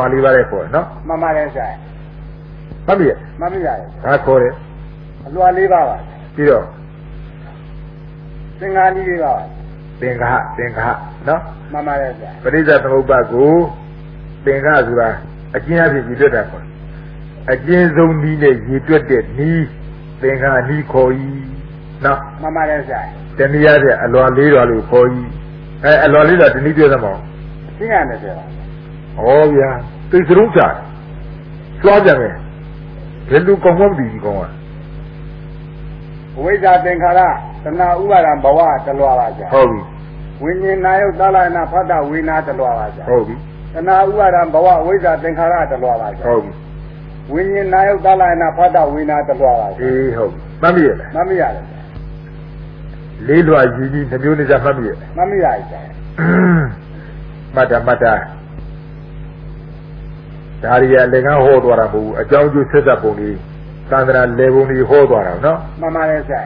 လွာလေးပါးတဲ့ခေါ်နော်မှန်ပါတယ်ဆရာမှတ်ပြီမှတ်ပြီရတယ်ဒါခေါ်တယ်အလွာလေးပါပါပြီးတော့သင်္ဃာကြီးလေးပါသင်္ဃနော်မှန်ပါတယ်ဆရာပရိစ္ဆေသမုပ္ပါကိုသင်္ဃဆိုတာအကျဉ်းအဖြစ်ရည်တွက်တာခေါ်အကျဉ်းဆုံးနည်းနဲ့ရည်တွက်တဲ့နည်းသင်္ဃာနည်းခေါ်ဤနော်မှန်ပါတယ်ဆရာတနည်းအားဖြင့်အလွာလေးတော်လို့ခေါ်ဤအလွာလေးတော်ဒီနည်းပြောသမောရှင်းရတယ်ဆရာဩဗျာသိစရုံးချကျွားကြမယ်ဘယ်လိုကောင်းမှမသိဘူးကောင်းอ่ะဝိဇ္ဇာသင်္ခါရတဏှာဥပါဒံဘဝတလွာပါဗျာဟုတ်ပြီဝိညာဉ်နာယုတ်သလနာဖတ်တာဝေနာတလွာပါဗျာဟုတ်ပြီတဏှာဥပါဒံဘဝဝိဇ္ဇာသင်္ခါရတလွာပါဗျာဟုတ်ပြီဝိညာဉ်နာယုတ်သလနာဖတ်တာဝေနာတလွာပါဗျာအေးဟုတ်ပြီမှတ်မိရလားမှတ်မိရတယ်လေးလွာကြီးကြီးနှမျိုးနဲ့ကြမှတ်မိရမှတ်မိရတယ်ဆရာမှတ်တာဒါရီရလေကဟောသွားတာမဟုတ်ဘူးအကြောင်းကျိုးဆက်သက်ပုံလေးသန္တရာလေပုံလေးဟောသွားတာနော်မှန်ပါတယ်ဆရာ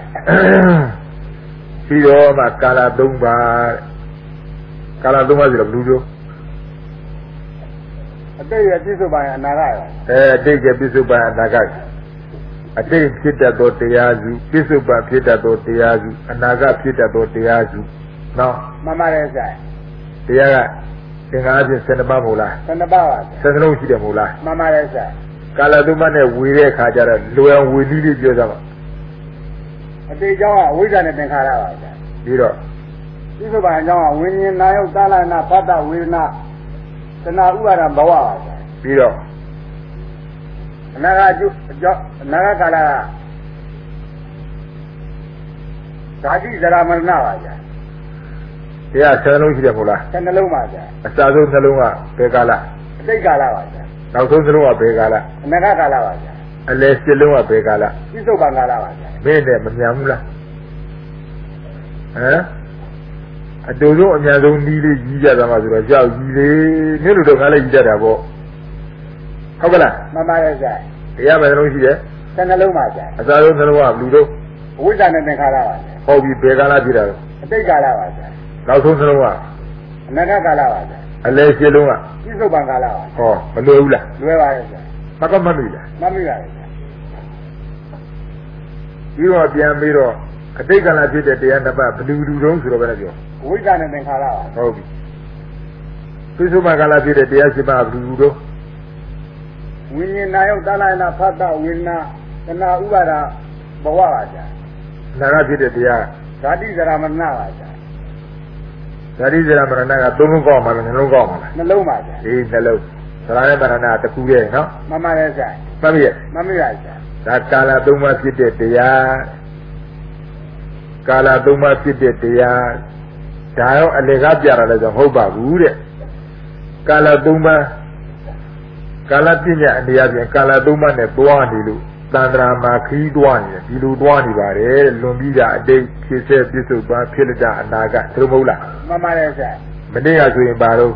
ပြီးတော့မှကာလ3ပါးဆိုတော့ဘယ်လိုပြောအတိတ်ရဲ့ပြစ္ဆုတ်ပါရဲ့အနာဂတ်ရောအတိတ်ရဲ့ပြစ္ဆုတ်ပါအနာဂတ်အတိတ်ဖြစ်တတ်သောတရားစုပြစ္ဆုတ်ပါဖြစ်တတ်သောတရားစုအနာဂတ်ဖြစ်တတ်သောတရားစုနော်မှန်ပါတယ်ဆရာတရားကသင်္ဃာအဖြစ်12ပါးမဟုတ်လား 12ပါးပါ 12လုံးရှိတယ်မဟုတ်လားမှန်ပါတယ်ဆရာကာလ3ပါးနဲ့ဝေတဲ့အခါကျတော့လွယ်ဝေနည်းလေးပြောကြပါအတိတ်ကြောင့်အဝိဇ္ဇာနဲ့သင်္ခါရပါဗျာပြီးတော့ပြစ္ဆုတ်ပါအကြောင်းကဝိညာဉ်နာယုတ်သလနာဖတ်တာဝေဒနာတဏှာဥပါဒံဘဝပါဗျာပြီးတော့အနာဂတ်အကြောင်းအနာဂတ်ကာလကဓာတိဇရာမရဏပါဗျာတရား12လုံးရှိတယ်မဟုတ်လား 12လုံးပါဗျာအစဆုံးနှလုံးကဘယ်ကာလအတိတ်ကာလပါဗျာနောက်ဆုံးနှလုံးကဘယ်ကာလအနာဂတ်ကာလပါဗျာအလယ်7လုံးကဘယ်ကာလပြစ္ဆုတ်ပါကာလပါဗျာမင်းနဲ့မမြန်ဘူးလားဟမ်အတူဆုံးအမြန်ဆုံးနီးလေးကြီးကြတာမှဆိုတော့ကြောက်ကြီးလေနေ့လိုတော့ငါလည်းကြီးကြတာပေါ့ဟုတ်ကလားမှန်ပါတယ်ဆရာတရားပဲလုံးရှိတယ် 12လုံးပါဆရာအစားဆုံးနှလုံးကဘလူတို့ဝိဇ္ဇာနဲ့သင်္ခါရပါဆရာဟုတ်ပြီဘယ်ကာလဖြစ်တာလဲအတိတ်ကာလပါဆရာနောက်ဆုံးနှလုံးကအနာဂတ်ကာလပါဆရာအလယ်7လုံးကပြစ္ဆုတ်ပံကာလပါဟောမလွယ်ဘူးလားလွယ်ပါရဲ့ဆရာမကမမိလားမမိပါဘူးဆရာပြီးတော့ပြန်ပြီးတော့အတိတ်ကာလဖြစ်တဲ့တရားနှစ်ပါးဘလူလူတုံးဆိုတော့ပဲပြောဝိဇ္ဇာနဲ့သင်္ခါရပါဟုတ်ပြီပြစ္ဆုတ်ပံကာလဖြစ်တဲ့တရား7ပါးဘလူလူတုံးဝိညာဉ်နာယုတ်သလနာဖတ်တာဝေဒနာတဏှာဥပါဒံဘဝပါဆရာနာဂဖြစ်တဲ့တရားဓာတိဇရာမရဏပါဆရာဓာတိဇရာမရဏက3လုံးကောက်မှာလား2လုံးကောက်မှာလား 2လုံးပါဆရာအေး2လုံးဇရာနဲ့မရဏတစ်ခုရဲ့နော်မှန်ပါတယ်ဆရာမှတ်ပြီမှန်ပြီဆရာဒါကာလ3ပါးဖြစ်တဲ့တရားကာလ3ပါးဖြစ်တဲ့တရားဒါရောအလေကပြတာလည်းဆိုမဟုတ်ပါဘူးတဲ့ကာလ3ပါးကာလပညာအနေအချင်းကာလ3ပါးနဲ့တွားနေလို့သန္တရာမှာခီးတွားနေတယ်ဒီလိုတွားနေပါတယ်လွန်ပြီးတာအတိတ်ဖြစ်ဆက်ပြစ္ဆုတ်ပါဖြစ်လက်တာအနာကသူမဟုတ်လားမှန်ပါတယ်ဆရာမနေ့ကဆိုရင်ဘာလို့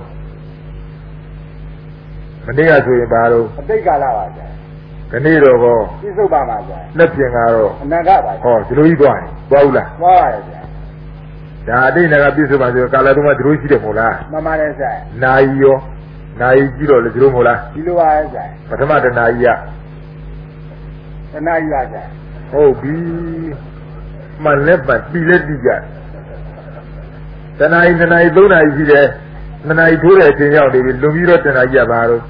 အတိတ်ကာလပါဆရာခဏတော့ကောပြစ္ဆုတ်ပါပါဆရာလက်ပြင်ကတော့အနာကပါဟောဒီလိုကြီးတွားနေတွားဘူးလားတွားပါတယ်ဆရာဒါအတိတ်ကပြစ္ဆုတ်ပါဆိုကာလ3ပါးဒီလိုရှိတယ်မဟုတ်လားမှန်ပါတယ်ဆရာနာယီရောနာယီကြည့်တော့လေဒီလိုမဟုတ်လားဒီလိုပါရဲ့ဆရာပထမတနာယီကတနာယီပါဆရာဟုတ်ပြီမှလည်းပတ်ပြီးလက်တိကြတနာယီ3နာရီရှိတယ်2နာရီထိုးတဲ့အချိန်ရောက်နေပြီလွန်ပြီးတော့တနာယီကပါတော့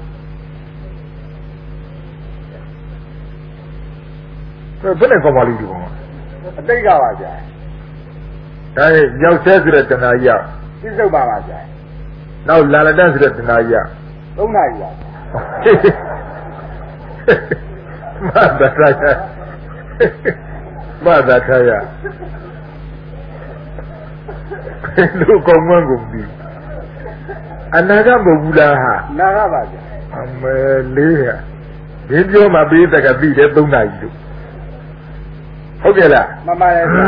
ဘယ်နဲ့ကောင်းပါလိမ့်ဒီကောင်အတိတ်ကပါဆရာဒါရောက်ဆဲဆိုတဲ့တနာယီကပြစ္ဆုတ်ပါပါဆရာနောက်လာလတဆိုတဲ့တနာယီက 3နာရီပါမသာထားရလူကောင်းမှန်းကုန်ပြီအနာဂတ်မဟုတ်ဘူးလားဟာနာဂတ်ပါဗျာအမေလေးရဒီပြောမှပေးတက်ကပြီးတယ်3နာရီလို့ဟုတ်ကဲ့လားမှန်ပါတယ်ဗျာ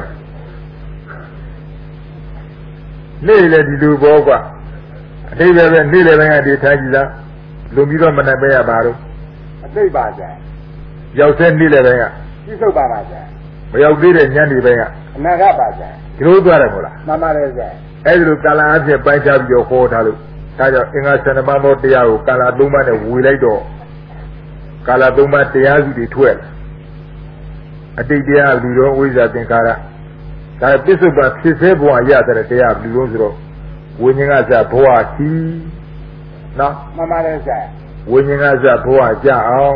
နေ့လေဒီလိုဘောကွာအတိတ်ပဲနေ့လေပိုင်းကဒီထားကြည့်လားလွန်ပြီးတော့မနဲ့ပဲရပါတော့အတိတ်ပါဗျာရောက်တဲ့နေ့လေပိုင်းကပြစ္ဆုတ်ပါပါဗျာမရောက်သေးတဲ့ညနေပိုင်းကအနာဂတ်ပါဗျာဒီလိုသွားတယ်မို့လားမှန်ပါတယ်ဗျာအဲ့ဒီလိုကာလအဖြစ်ပိုင်းခြားပြီးတော့ဟောထားလို့ဒါကြောင့်အင်္ဂါ7ပါးသောတရားကိုကာလ3ပါးနဲ့ဝေလိုက်တော့ကာလ3ပါးတရားစုတွေထွက်လာအတိတ်တရားလူတော်ဝိဇ္ဇာသင်္ခါရဒါပစ္စုပန်ဖြစ်စေဘဝရတဲ့တရားလူတော်ဆိုတော့ဝိညာဉ်ကစဘဝရှိနော်မှန်ပါတယ်ဆရာဝိညာဉ်ကစဘဝကြအောင်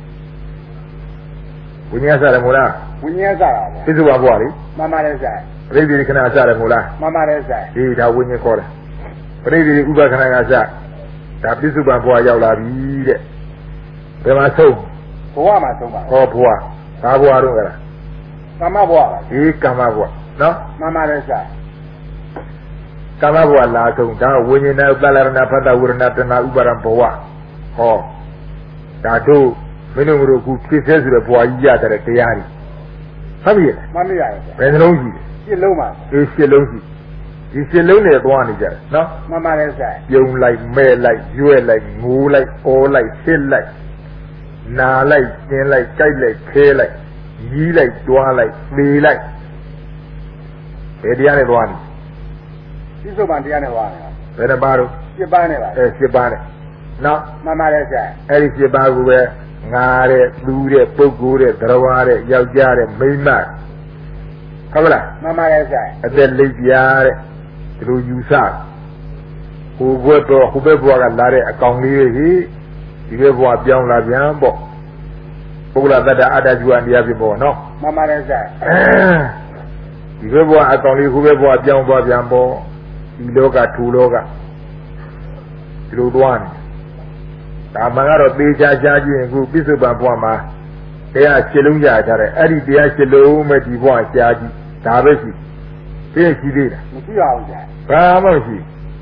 ဝိညာဉ်စတယ်မို့လားဝိညာဉ်စတာပစ္စုပန်ဘဝလေမှန်ပါတယ်ဆရာပရိသေခဏစတယ်မို့လားမှန်ပါတယ်ဆရာဒီဒါဝိညာဉ်ခေါ်တယ်ပရိသေဥပခဏကစဒါပစ္စုပန်ဘဝရောက်လာပြီတဲ့ဘယ်မှာဆုံးဘဝမှာဆုံးပါဟောဘဝဘာဘဝတော့ကလားကာမဘဝပါဒီကာမဘဝနော်မှန်ပါတယ်ဆရာကာမဘဝလာဆုံးဒါဝိညာဉ်နဲ့ပလရဏဖတ်တဝရဏတဏဥပါရံဘဝဟောဒါတို့မင်းတို့ခုဖြစ်စေဆိုတဲ့ဘဝကြီးရတဲ့တရားတွေဟုတ်ပြီမှန်ပြီပါဘယ်နှလုံးရှိရှစ်လုံးပါရှစ်လုံးရှိဒီရှစ်လုံးနဲ့သွားနေကြတယ်နော်မှန်ပါတယ်ဆရာပြုံလိုက်မဲ့လိုက်ရွဲ့လိုက်ငိုးလိုက်အော်လိုက်ဆစ်လိုက်နာလိုက်ကျင်းလိုက်ကြိုက်လိုက်ခဲလိုက်ကြီးလိုက်တွားလိုက်ပေလိုက်ဘယ်တရားနဲ့သွားနေပြစ္ဆုတ်ပန်တရားနဲ့သွားနေတာဘယ်နှပါတော့ 7ပါးနဲ့ပါ 7ပါးနဲ့နော်မှန်ပါတယ်ဆရာအဲ့ဒီ7ပါးကိုပဲငါတဲ့သူတဲ့ပုဂ္ဂိုလ်တဲ့သရဝါတဲ့ယောက်ျားတဲ့မိန်းမဟုတ်လားမှန်ပါတယ်ဆရာအသက်လိပ်ပြားတဲ့ဒီလိုယူဆဟိုဘက်တော့ဟိုဘက်ဘဝကလာတဲ့အကောင်လေးတွေဒီဘက်ဘဝပြောင်းလာပြန်ပေါ့ပုဂ္ဂလတ္တအတ္တကျူအတရားဖြစ်ပေါ့နော်မှန်ပါတယ်ဆရာဒီဘက်ဘဝအကောင်လေးဟိုဘက်ဘဝပြောင်းသွားပြန်ပေါ့ဒီလောကထူလောကဒီလိုသွားနေဒါမှကတော့သေချာချာကြည့်ရင်ခုပြစ္ဆုတ်ပန်ဘဝမှာတရားရှင်းလုံးရကြတယ်အဲ့ဒီတရားရှင်းလုံးမဲ့ဒီဘဝရှားကြည့်ဒါပဲရှိသိရှိသေးလားမရှိပါဘူးဆရာဘာမှမရှိ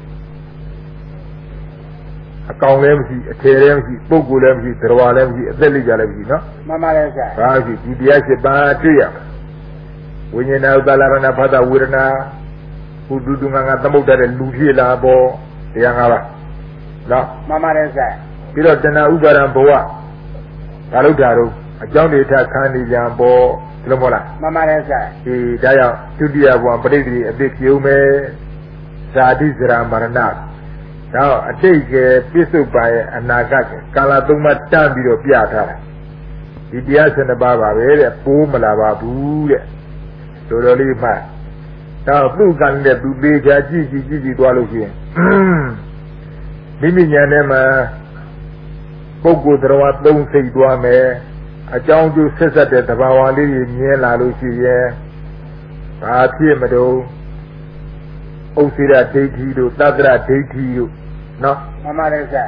အကောင်လည်းမရှိအထည်လည်းမရှိပုဂ္ဂိုလ်လည်းမရှိသရဝါလည်းမရှိအသက်လိပ်ကြလည်းမရှိနော်မှန်ပါတယ်ဆရာဘာရှိဒီတရား7ပါးတွေ့ရမှာဝိညာဏဥပါဒနာဖတ်တာဝေဒနာဘုဒ္ဓတုငါသမုဒ္ဒတဲ့လူဖြစ်လာပေါ်တရား၅ပါးနော်မှန်ပါတယ်ဆရာပြီးတော့တဏှာဥပါဒံဘဝဘာလို့တာတော့အကြောင်းတွေထခံနေကြပေါ်ဒီလိုမဟုတ်လားမှန်ပါတယ်ဆရာဒီဒါကြောင့်ဒုတိယဘဝပဋိသေအသိပြုံးမယ်ဇာတိဇရာမရဏဒါအတိတ်ကပြစ္ဆုတ်ပါရဲ့အနာဂတ်ကာလသုံးပါးတန်းပြီးတော့ပြထားတာဒီတရား7ပါးပါပဲတဲ့ပိုးမလာပါဘူးတဲ့တော်တော်လေးမှတော့သူ့ကံနဲ့သူသေးချာကြည့်သွားလို့ရှိရင်မိမိညာထဲမှာပုဂ္ဂိုလ်တော်သုံးစိတ်သွားမယ်အကြောင်းကျိုးဆက်ဆက်တဲ့သဘာဝလေးတွေမြင်လာလို့ရှိရင်ဘာဖြစ်မတော့ဥစ္စေရဒိဋ္ဌိတို့သတ္တရဒိဋ္ဌိတို့နော်မှန်ပါတယ်ဆရာ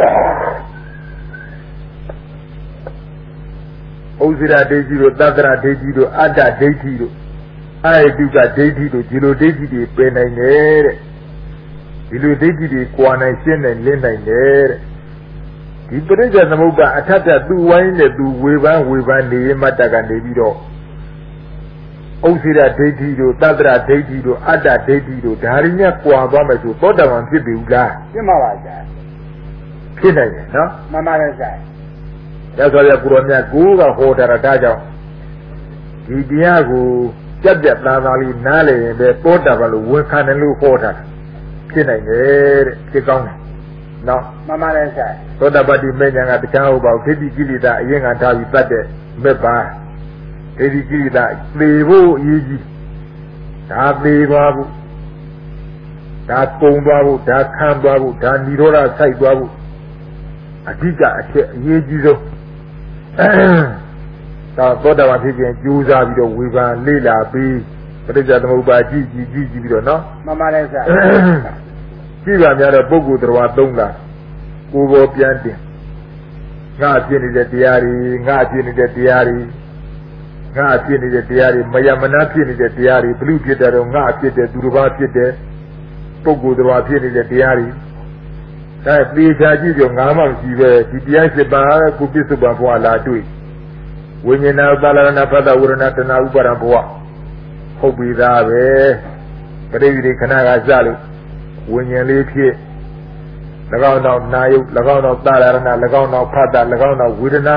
ဥစ္စေရဒိဋ္ဌိတို့သတ္တရဒိဋ္ဌိတို့အတ္တဒိဋ္ဌိတို့အာယတုကဒိဋ္ဌိတို့ဒီလိုဒိဋ္ဌိတွေပယ်နိုင်တယ်တဲ့ဒီလိုဒိဋ္ဌိတွေကွာနိုင်ရှင်းနိုင်လင်းနိုင်တယ်တဲ့ဒီပရိစ္ဆေသမုပ္ပါအထက်ထသူဝိုင်းနဲ့သူဝေဖန်နေမတ္တကနေပြီးတော့ဥစ္စေရဒိဋ္ဌိတို့သတ္တရဒိဋ္ဌိတို့အတ္တဒိဋ္ဌိတို့ဒါရင်းနဲ့ကွာသွားမယ်ဆိုသောတပန်ဖြစ်ပြီဘူးလားဖြစ်မှာပါဗျာဖြစ်နိုင်တယ်နော်မှန်ပါတယ်ဗျာရသော်ရကိုရောမြတ်ကိုကဟောတာဒါကြောင့်ဒီတရားကိုကြက်သားသားလေးနားလည်ရင်ပဲသောတပန်လို့ဝန်ခံတယ်လို့ဟောတာဖြစ်နိုင်တယ်တဲ့ဖြစ်ကောင်းတယ်နော်မှန်ပါတယ်ဗျာသောတပတ္တိမေညာကတရားဟုတ်ပါဘူးဒိဋ္ဌိကိလေသာအရင်ကထားပြီးတတ်တဲ့မဲ့ပါဒိဋ္ဌိကိလေသာသေဖို့အရေးကြီးဒါသေသွားဖို့ဒါကုံသွားဖို့ဒါခံသွားဖို့ဒါនិရောဓစိုက်သွားဖို့အဓိကအချက်အရေးကြီးဆုံးဒါသောတာပန်ဖြစ်ခြင်းကြိုးစားပြီးတော့ဝေဖန်လေ့လာပြီးပဋိစ္စသမုပ္ပါကြည့်ပြီးတော့နော်မှန်ပါတယ်ဆရာကြည့်ပါများတော့ပုဂ္ဂိုလ်တော်သုံးတာကိုယ်ပေါ်ပြန်တင်ငါဖြစ်နေတဲ့တရားတွေငါဖြစ်နေတဲ့တရားတွေငါဖြစ်နေတဲ့တရားတွေမယမနာဖြစ်နေတဲ့တရားတွေဘလူဖြစ်တဲ့တော့ငါဖြစ်တဲ့သူတစ်ပါးဖြစ်တဲ့ပုဂ္ဂိုလ်တော်ဖြစ်နေတဲ့တရားတွေဒါသေချာကြည့်တော့ငါမှမရှိပဲဒီတရား7ပါးကိုပြစ္ဆုတ်ပါဘဝလာတွေ့ဝိညာဏသာလရဏဖတ်တဝရဏတဏဥပါဒံဘဝဟုတ်ပြီသားပဲပရိသေခဏကစလို့ဝိညာဉ်လေးဖြစ်၎င်းတော့နာယု၎င်းတော့သာရဏ၎င်းတော့ဖတ်တာ၎င်းတော့ဝေဒနာ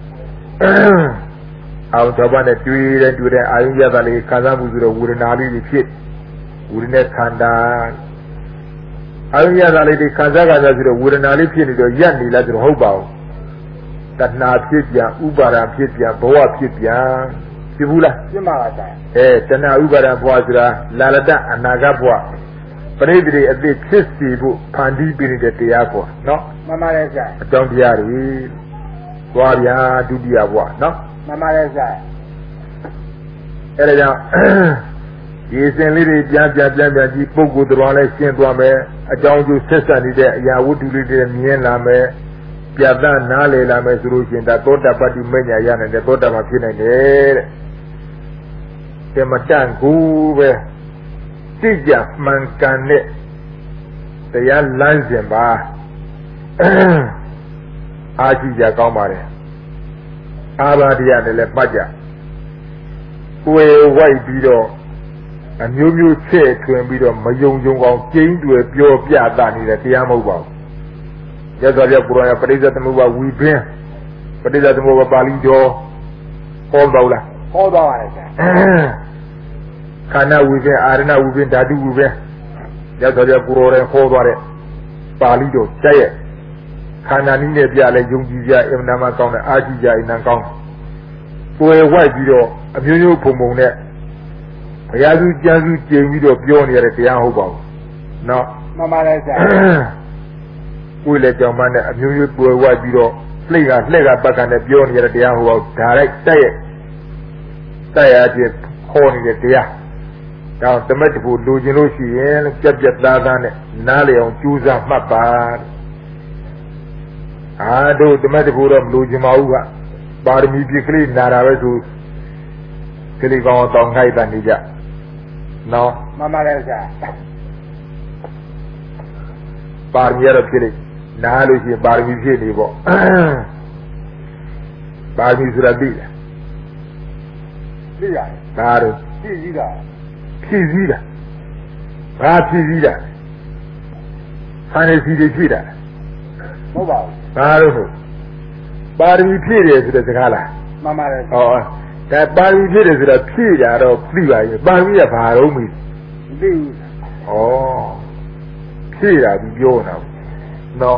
အောင်တော့ဘာနဲ့တွေ့တဲ့အာယုရတာလေးခံစားမှုဆိုတော့ဝေဒနာလေးတွေဖြစ်ဝေဒနာခန္ဓာယသာလေးတွေခံစားဆိုတော့ဝေဒနာလေးဖြစ်နေတော့ရက်နေလားဆိုတော့ဟုတ်ပါဘူးတဏှာဖြစ်ပြန်ဥပါဒံဖြစ်ပြန်ဘဝဖြစ်ပြန်ဖြစ်ဘူးလားဖြစ်မှာပါဆရာတဏှာဥပါဒံဘဝဆိုတာလာလတအနာဂတ်ဘဝပရိသေအသိဖြစ်စီဖို့ဖန်တီးပေးတဲ့တရားပေါ့နော်မှန်ပါတယ်ဆရာအကြောင်းတရားတွေသွားဗျာဒုတိယဘဝနော်မှန်ပါတယ်ဆရာအဲ့ဒါကြောင့်ဒီစင်လေးတွေပြန်ကြီးပုဂ္ဂိုလ်တော်လည်းရှင်းသွားမယ်အကြောင်းကျိုးဆက်ဆက်နေတဲ့အရာဝတ္ထုလေးတွေမြင်လာမယ်ပြတ်သားနားလည်လာမယ်ဆိုလို့ရှိရင်ဒါသောတာပတ္တိမညာရနိုင်တယ်သောတာပန်ဖြစ်နိုင်တယ်တဲ့မတန့်ကူပဲသိကြမှန်ကန်တဲ့တရားလမ်းစဉ်ပါအားရှိကြကောင်းပါတယ်အာဘာတရားနဲ့လည်းပတ်ကြကိုယ်ဝိုက်ပြီးတော့အမျိုးမျိုးချဲ့ထွင်ပြီးတော့မယုံအောင်ကျင်းတွေပြောပြတာနေတဲ့တရားမဟုတ်ပါဘူးရသော်ရကုရယပရိစ္ဆေသမုပ္ပါဝီပင်ပရိစ္ဆေသမုပ္ပါပါဠိတော်ဟောတော့လားဟောတော့ပါတယ်ဆရာခန္ဓာဝီပင်အာရဏဝီပင်ဓာတုဝီပင်ရသော်ရကုရယဟောသွားတဲ့ပါဠိတော်ကျက်ရဲ့ခန္ဓာနည်းနဲ့ပြလဲယုံကြည်ကြအမှန်တမ်းကောင်းတဲ့အာရှိကြအနံကောင်းကိုယ်ဝိုက်ပြီးတော့အမျိုးမျိုးဖုံဖုံနဲ့ဘုရားစုကျမ်းစုကျင်ပြီးတော့ပြောနေရတဲ့တရားဟုတ်ပါဘူးနော်မှန်ပါတယ်ဆရာကိုယ်လည်းကြောင်မနဲ့အမျိုးမျိုးပွေဝိုက်ပြီးတော့လှက်ကပတ်ကန်နဲ့ပြောနေရတဲ့တရားဟုတ်ပါဘူးဒါလိုက်တက်ရခြင်းဟောနေတဲ့တရားဒါတမက်တဖို့လိုချင်လို့ရှိရင်ပြက်သားနဲ့နားလေအောင်ကြိုးစားမှတ်ပါတို့တမက်တဖို့တော့မလိုချင်ပါဘူးကပါရမီပြည့်ကလေးနာတာပဲဆိုကလေးကောင်တောင်းခိုက်တန်နေကြနော်မှန်ပါတယ်ဆရာပါရမီရတော့ဖြစ်လိမ့်နားလို့ရှိရင်ပါရမီဖြစ်နေပေါ့ပါရမီဆိုတာသိလားသိရတယ်ဒါတော့ဖြည့်စည်းတာဘာဖြည့်စည်းတာဆန်ရစီတွေဖြည့်တာမဟုတ်ပါဘူးဘာလို့ပါရမီဖြည့်တယ်ဆိုတဲ့စကားလားမှန်ပါတယ်ဟောဒါပါရမီဖြည့်တယ်ဆိုတာဖြည့်တာတော့သိပါရဲ့ပါရမီကဘာတော့မသိဘူးဩဖြည့်တာဒီပြောနေတာနော်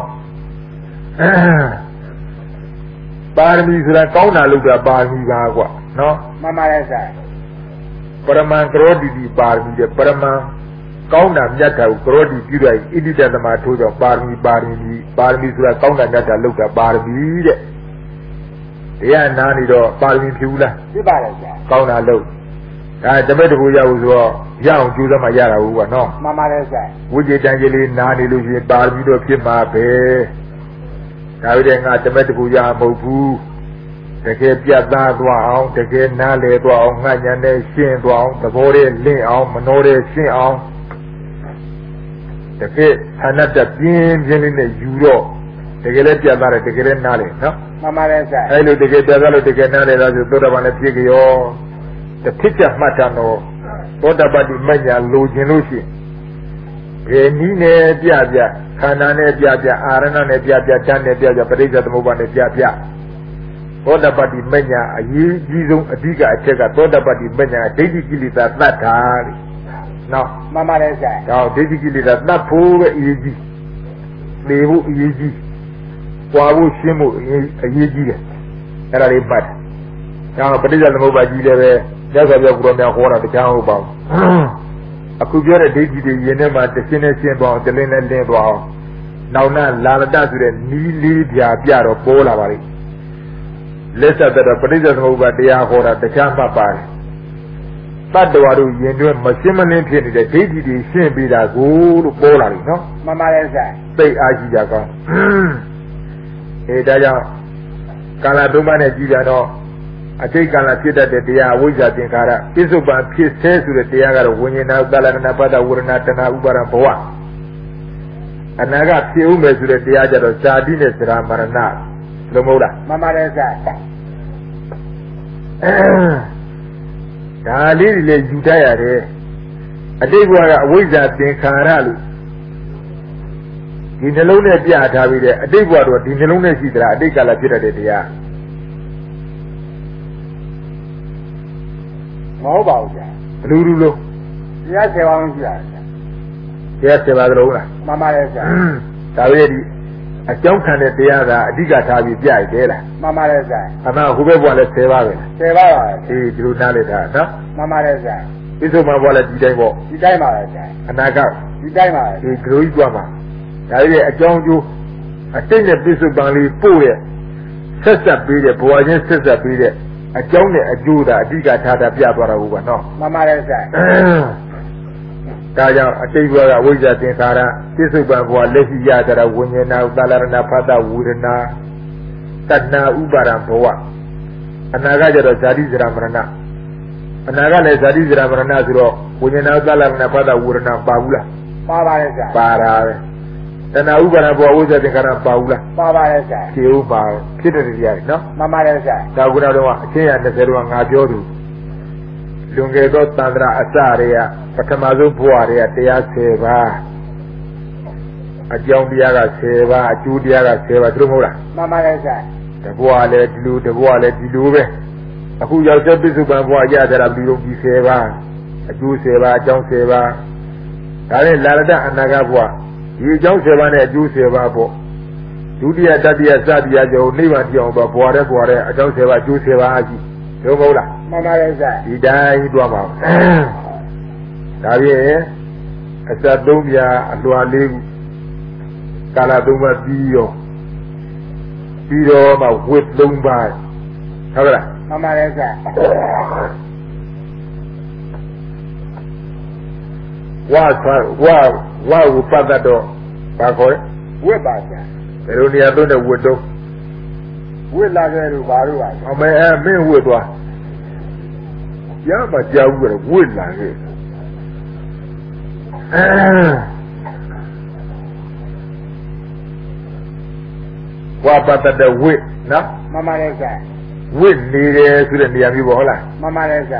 ပါရမီဆိုတာကောင်းတာလို့ကပါရမီပါကွာနော်မှန်ပါတယ်ဆရာပရမံကရောတိတိပါရမီတဲ့ပရမံကောင်းတာမြတ်တာကိုကရောတိပြုလိုက်ဣတိတသမထိုးကြောင့်ပါရမီဆိုတာကောင်းတာမြတ်တာလို့ကပါရမီတဲ့တရားနာနေတော့ပါရမီဖြစ်ဘူးလားဖြစ်ပါတယ်ဆရာကောင်းတာလို့ဒါတပည့်တကူရဘူးဆိုတော့ရအောင်ကြိုးစားမှရတာဘူးကွာနော်မှန်ပါတယ်ဆရာဝိจิတန်ကြီးလေးနာနေလို့ရှိရင်ပါရမီတော့ဖြစ်မှာပဲဒါပေမဲ့ငါတပည့်တကူရမဟုတ်ဘူးတကယ်ပြတ်သားသွားအောင်တကယ်နားလည်သွားအောင်ငှက်ညံနဲ့ရှင်းသွားအောင်သဘောနဲ့လင့်အောင်မနှောတဲ့ရှင်းအောင်တကယ်ဌာနတပြင်းပြင်းလေးနဲ့ယူတော့တကယ်လည်းပြတ်သားတယ်တကယ်လည်းနားလည်နော်မှန်ပါတယ်ဆရာအဲ့လိုတကယ်ပြတ်သားလို့တကယ်နားလည်တော့ဆိုသောတာပန်လည်းဖြစ်ကြရောတဖြစ်ချမှတ်တာတော့သောတာပတ္တိမညာလိုချင်လို့ရှိရင်ဘယ်နည်းနဲ့ပြခန္ဓာနဲ့ပြအာရဏနဲ့ပြဓာတ်နဲ့ပြပရိစ္ဆေသမုပ္ပါနဲ့ပြသောတာပတ္တိမညာအရေးကြီးဆုံးအဓိကအချက်ကသောတာပတ္တိမညာဒိဋ္ဌိကိလေသာသတ်တာလေနော်မှန်ပါတယ်ဆရာဒါဒိဋ္ဌိကိလေသာသတ်ဖို့ပဲအရေးကြီးနေဖို့အရေးကြီးပွားဖို့ရှင်းဖို့အရေးကြီးတယ်အဲ့ဒါလေးပတ်ဒါပရိစ္ဆေသမုပ္ပါကြီးလည်းပဲမြတ်စွာဘုရားကိုယ်တော်များဟောတာတရားဟုတ်ပါဘူးအခုပြောတဲ့ဒိဋ္ဌိတွေယင်ထဲမှာတစ်ရှင်းနဲ့ရှင်းသွားအောင်တလင်းနဲ့လင်းသွားအောင်နောက်နာလာလတဆိုတဲ့နီးလေးပြတော့ပေါ်လာပါလိမ့်လက်ဆက်တဲ့ပရိစ္ဆေသမုပ္ပါတရားဟောတာတရားမှတ်ပါတယ်တတ္တဝါတို့ယင်တွင်မရှင်းမလင်းဖြစ်နေတဲ့ဒိဋ္ဌိတွေရှင်းပြီးတာကိုလို့ပေါ်လာပြီနော်မှန်ပါတယ်ဆရာသိအားရှိကြကောင်းဒါကြောင့်ကာလသုံးပါးနဲ့ကြည်ပြန်တော့အတိတ်ကာလဖြစ်တတ်တဲ့တရားအဝိဇ္ဇာသင်္ခါရပြစ္ဆုတ်ပံဖြစ်ဆဲဆိုတဲ့တရားကတော့ဝိညာဏသလနာပတ္တဝရဏတဏဥပါဒဘဝအနာကဖြစ်ဦးမယ်ဆိုတဲ့တရားကြတော့ဇာတိနဲ့စရာမရဏလုံးမဟုတ်လားမှန်ပါတယ်ဆရာဒါလေးတွေလည်းယူတတ်ရတယ်အတိတ်ဘဝကအဝိဇ္ဇာသင်္ခါရလို့ဒီနှလုံးနဲ့ပြထားပြီးတဲ့အတိတ်ဘဝတော့ဒီနှလုံးနဲ့ရှိသလားအတိတ်ကာလဖြစ်တတ်တဲ့တရားမဟုတ်ပါဘူးဗျာဘလူလို့တရား10ပါးရှိတာဗျာတရား7ပါးလုံးလားမှန်ပါတယ်ဗျာဒါပဲဒီအကြောင်းခံတဲ့တရားကအဓိကထားပြီးပြရတယ်လားမှန်ပါတယ်ဗျာအမှန်ဟိုဘက်ဘဝလည်း10ပါးပဲ 10ပါးပါပဲအေးဒီလိုနားလည်တာနော်မှန်ပါတယ်ဗျာပြစ္ဆုတ်မှာဘဝလည်းဒီတိုင်းပေါ့ဒီတိုင်းပါပဲဗျာအနာကဒီတိုင်းပါပဲဒီဂရုကြီးသွားမှာဒါရဲ့အကြောင်းကျိုးအတိတ်နဲ့ပြစ္ဆုတ်ပံလေးပို့ရဲ့ဆက်ဆက်ပေးတဲ့ဘဝချင်းဆက်ဆက်ပေးတဲ့အကြောင်းနဲ့အကျိုးသာအဓိကထားတာပြသွားတာဟုတ်ပါနော်မှန်ပါတယ်ဗျာဒါကြောင့်အတိတ်ဘဝကဝိဇ္ဇာသင်္ခါရပြစ္ဆုတ်ပံဘဝလက်ရှိရတာဝိညာဏဥပါဒနာဖတ်တဝေဒနာတဏှာဥပါဒံဘဝအနာကကြတော့ဇာတိဇရာမရဏအနာကလည်းဇာတိဇရာမရဏဆိုတော့ဝိညာဏဥပါဒနာဖတ်တဝေဒနာပါဘူးလားပါပါတယ်ဗျာပါတာပဲတဏှာဥပါဒံဘဝဝိဇ္ဇာသင်္ခါရပါဘူးလားပါပါတယ်ဗျာခြေဥပါဖြစ်တဲ့တရားနော်မှန်ပါတယ်ဗျာဒါကုနာတော့အချင်းရ20တော့ငါပြောသူလွန်ခဲ့သောသန္တရာအစတွေကပထမဆုံးဘဝတွေကတရား10ပါးအကြောင်းတရားက10ပါးအကျိုးတရားက10ပါးသူတို့မဟုတ်လားမှန်ပါတယ်ဗျာတဘဝလည်းဒီလိုတဘဝလည်းဒီလိုပဲအခုရောက်တဲ့ပြစ္ဆုတ်ပံဘဝရကြတာပြီးတော့ဒီ10ပါးအကျိုး10ပါးအကြောင်း10ပါးဒါနဲ့လာရတဲ့အနာဂတ်ဘဝဒီအကြောင်း10ပါးနဲ့အကျိုး10ပါးပေါ့ဒုတိယတတိယစသည်အကြောင်းနိဗ္ဗာန်ပြောင်းတော့ဘဝတဲ့အကြောင်း10ပါးအကျိုး10ပါးအကြီးတို့မဟုတ်လားမှန်ပါတယ်ဗျာဒီတိုင်းတွားပါဒါဖြင့်အစ3ပြာအလွာ4ခုကာလ3ပါးပြီးတော့မှဝတ်3ပါးဟုတ်လားမှန်ပါတယ်ဗျာဝါဟုပတ်တ်တော့ဘာခေါ်လဲဝစ်ပါဗျာဘယ်လိုနေရာသွင်းတဲ့ဝတ်တော့ဝစ်လာခဲ့လို့ဘာလို့ပါဗျာအမေမင်းဝတ်သွားရမှာကြောက်ဘူးတော့ဝတ်လာခဲ့ဝါပတ်တ်တဲ့ဝတ်နော်မှန်ပါတယ်ဗျာဝတ်နေတယ်ဆိုတဲ့နေရာမျိုးပေါ့ဟုတ်လားမှန်ပါတယ်ဗျာ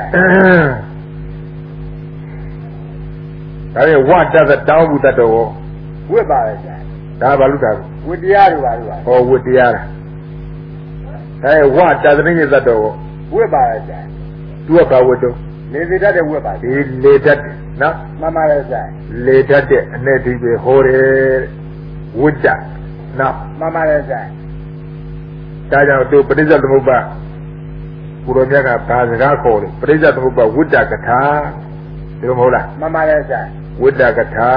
ဒါရင်ဝတတ်တောင်းဘူးတတ်တော့ဝစ်ပါပဲဗျာဒါဘာလို့တာဝစ်တရားတို့ပါလို့ပါဟောဝတ်တရားလားဒါရင်ဝတတ်တဲ့ညတတ်တော့ဝစ်ပါပဲဗျာသူကဘာဝတ်တော့လေစီတတ်တဲ့ဝစ်ပါဒီလေတတ်တယ်နော်မှန်ပါတယ်ဗျာလေတတ်တဲ့အနဲ့ဒီပဲဟောတယ်ဝိတ္တနော်မှန်ပါတယ်ဗျာဒါကြောင့်သူပရိစ္ဆေသမုပ္ပါကိုရောမြတ်ကဘာစကားခေါ်လဲပရိစ္ဆေသမုပ္ပါဝိတ္တကထာဒီလိုမဟုတ်လားမှန်ပါတယ်ဗျာဝိတ္တကထာ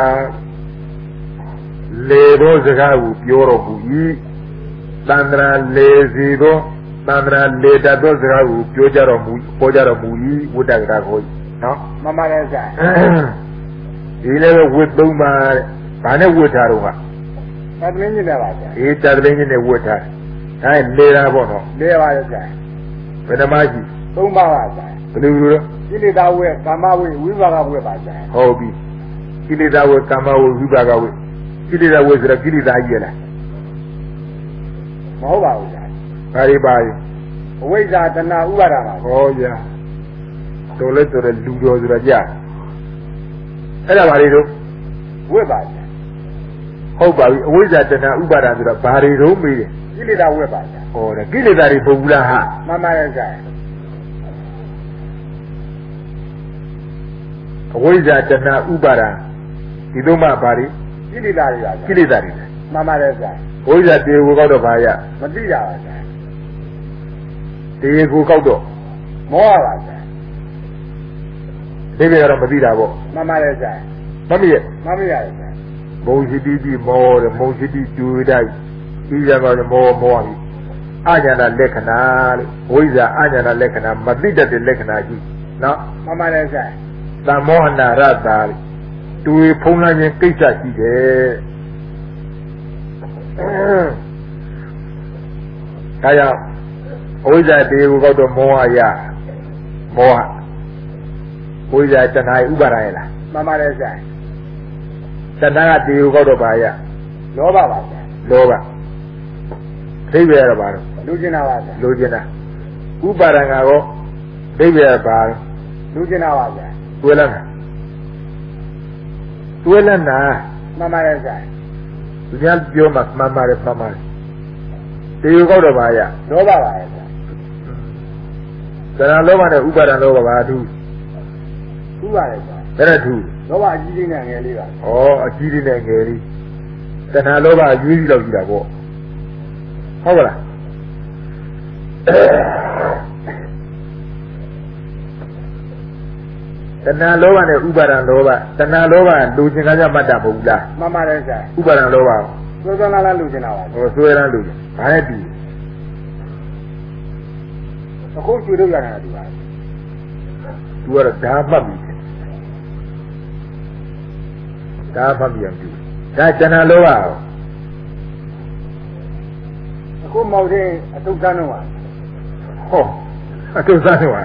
လေသောစကားကိုပြောတော်မူ၏တန္တရာလေစီသောတန္တရာလေတတ်သောစကားကိုပြောကြတော်မူပေါ်ကြတော်မူ၏ဝိတ္တကထာခေါ်နော်မှန်ပါတယ်ဗျာဒီလည်းပဲဝတ်3ပါးဘာနဲ့ဝတ်ထားတော့ကသတ်မင်းကြီးလည်းပါဗျာအေးတတ်တဲ့င်းနဲ့ဝတ်ထားဒါလေတာပေါ့နော်လေးပါရဲ့ဗျာဘယ်နှမကြီး 3ပါးပါဗျာဘယ်လိုလိုလဲကိလေသာဝစ်ကာမဝစ်ဝိပါကဝစ်ပါဗျာဟုတ်ပြီကိလေသာဝေကာမဝေဝိပါကဝေကိလေသာဝေဆိုတော့ကိလေသာကြီးရလားမဟုတ်ပါဘူးဗျာဘာတွေပါလဲအဝိဇ္ဇာတဏှာဥပါဒပါဟောဗျာတော်လဲဆိုတော့လူတော်ဆိုတော့ကြာအဲ့ဒါဘာတွေတော့ဝစ်ပါဗျာဟုတ်ပါပြီအဝိဇ္ဇာတဏဥပါဒဆိုတော့ဘာတွေတော့မေးတယ်ကိလေသာဝစ်ပါဗျာဟောတယ်ကိလေသာတွေပုံဘူးလားဟာမှန်ပါတယ်ဗျာအဝိဇ္ဇာတဏဥပါဒဒီတော့မှဘာတွေကိလေသာတွေပါဗျာကိလေသာတွေမှန်ပါတယ်ဗျာဝိဇ္ဇာတေကိုကောက်တော့ဘာရမသိတာပါဗျာတေကိုကောက်တော့မောဟပါဗျာဒီဘက်ကတော့မသိတာပေါ့မှန်ပါတယ်ဗျာမမရမှန်ပါရဲ့ဗျာမုံရှိတိတိမောတယ်မုံရှိတိကျွေးတိုက်ပြီးကြတော့မောပြီအညာဏလက္ခဏာလို့ဝိဇ္ဇာအညာဏလက္ခဏာမသိတတ်တဲ့လက္ခဏာကြီးနော်မှန်ပါတယ်ဗျာသမောဟနာရတာတွေ့ဖုံးလိုက်ရင်ကိစ္စရှိတယ်ဒါကြောင့်ဝိဇ္ဇာတေကိုကောက်တော့မောဟရမောဟဝိဇ္ဇာတဏှာဥပါဒရလားမှန်ပါတယ်ဗျာတဏှာကတေကိုကောက်တော့ဘာရလောဘပါဗျာလောဘသိပဲရပါတော့လူကျင်တာပါဗျာလိုချင်တာဥပါဒံကတော့သိပဲရပါတော့လူကျင်တာပါဗျာတွေ့လန်းတာတွေ့လန်းတာမှန်ပါတယ်ဗျာသူများပြောမှမှန်ပါတယ်မှန်ပါတယ်တေကိုကောက်တော့ဘာရလောဘပါရဲ့ဗျာသရဏလောဘနဲ့ဥပါဒံလောဘဘာသူဥပါရဲ့ဗျာဘယ်နဲ့သူလလောဘအကြီးကြီးနဲ့ငယ်လေးပါဩအကြီးလေးနဲ့ငယ်လေးတဏှာလောဘရွေးပြီးတော့ကြည့်တာပေါ့ဟုတ်ကလားတဏှာလောဘနဲ့ဥပါဒံလောဘတဏှာလောဘလူချင်းကားကြမှတ်တာမဟုတ်ဘူးလားမှန်ပါတယ်ဆရာဥပါဒံလောဘသွေးသွန်းလာလူကျင်တာပါဟိုဆွဲရမ်းလူချင်းဘာနဲ့တူအခုကျွေးလို့ရတယ်ဒီပါသူကတော့ဓာမှတ်ပြီဓာမှတ်ပြီအောင်တူဒါတဏှာလောဘအခုမောက်တဲ့အထုပ်ဆန်းတော့ပါဟောအတုစားတော့ဟာ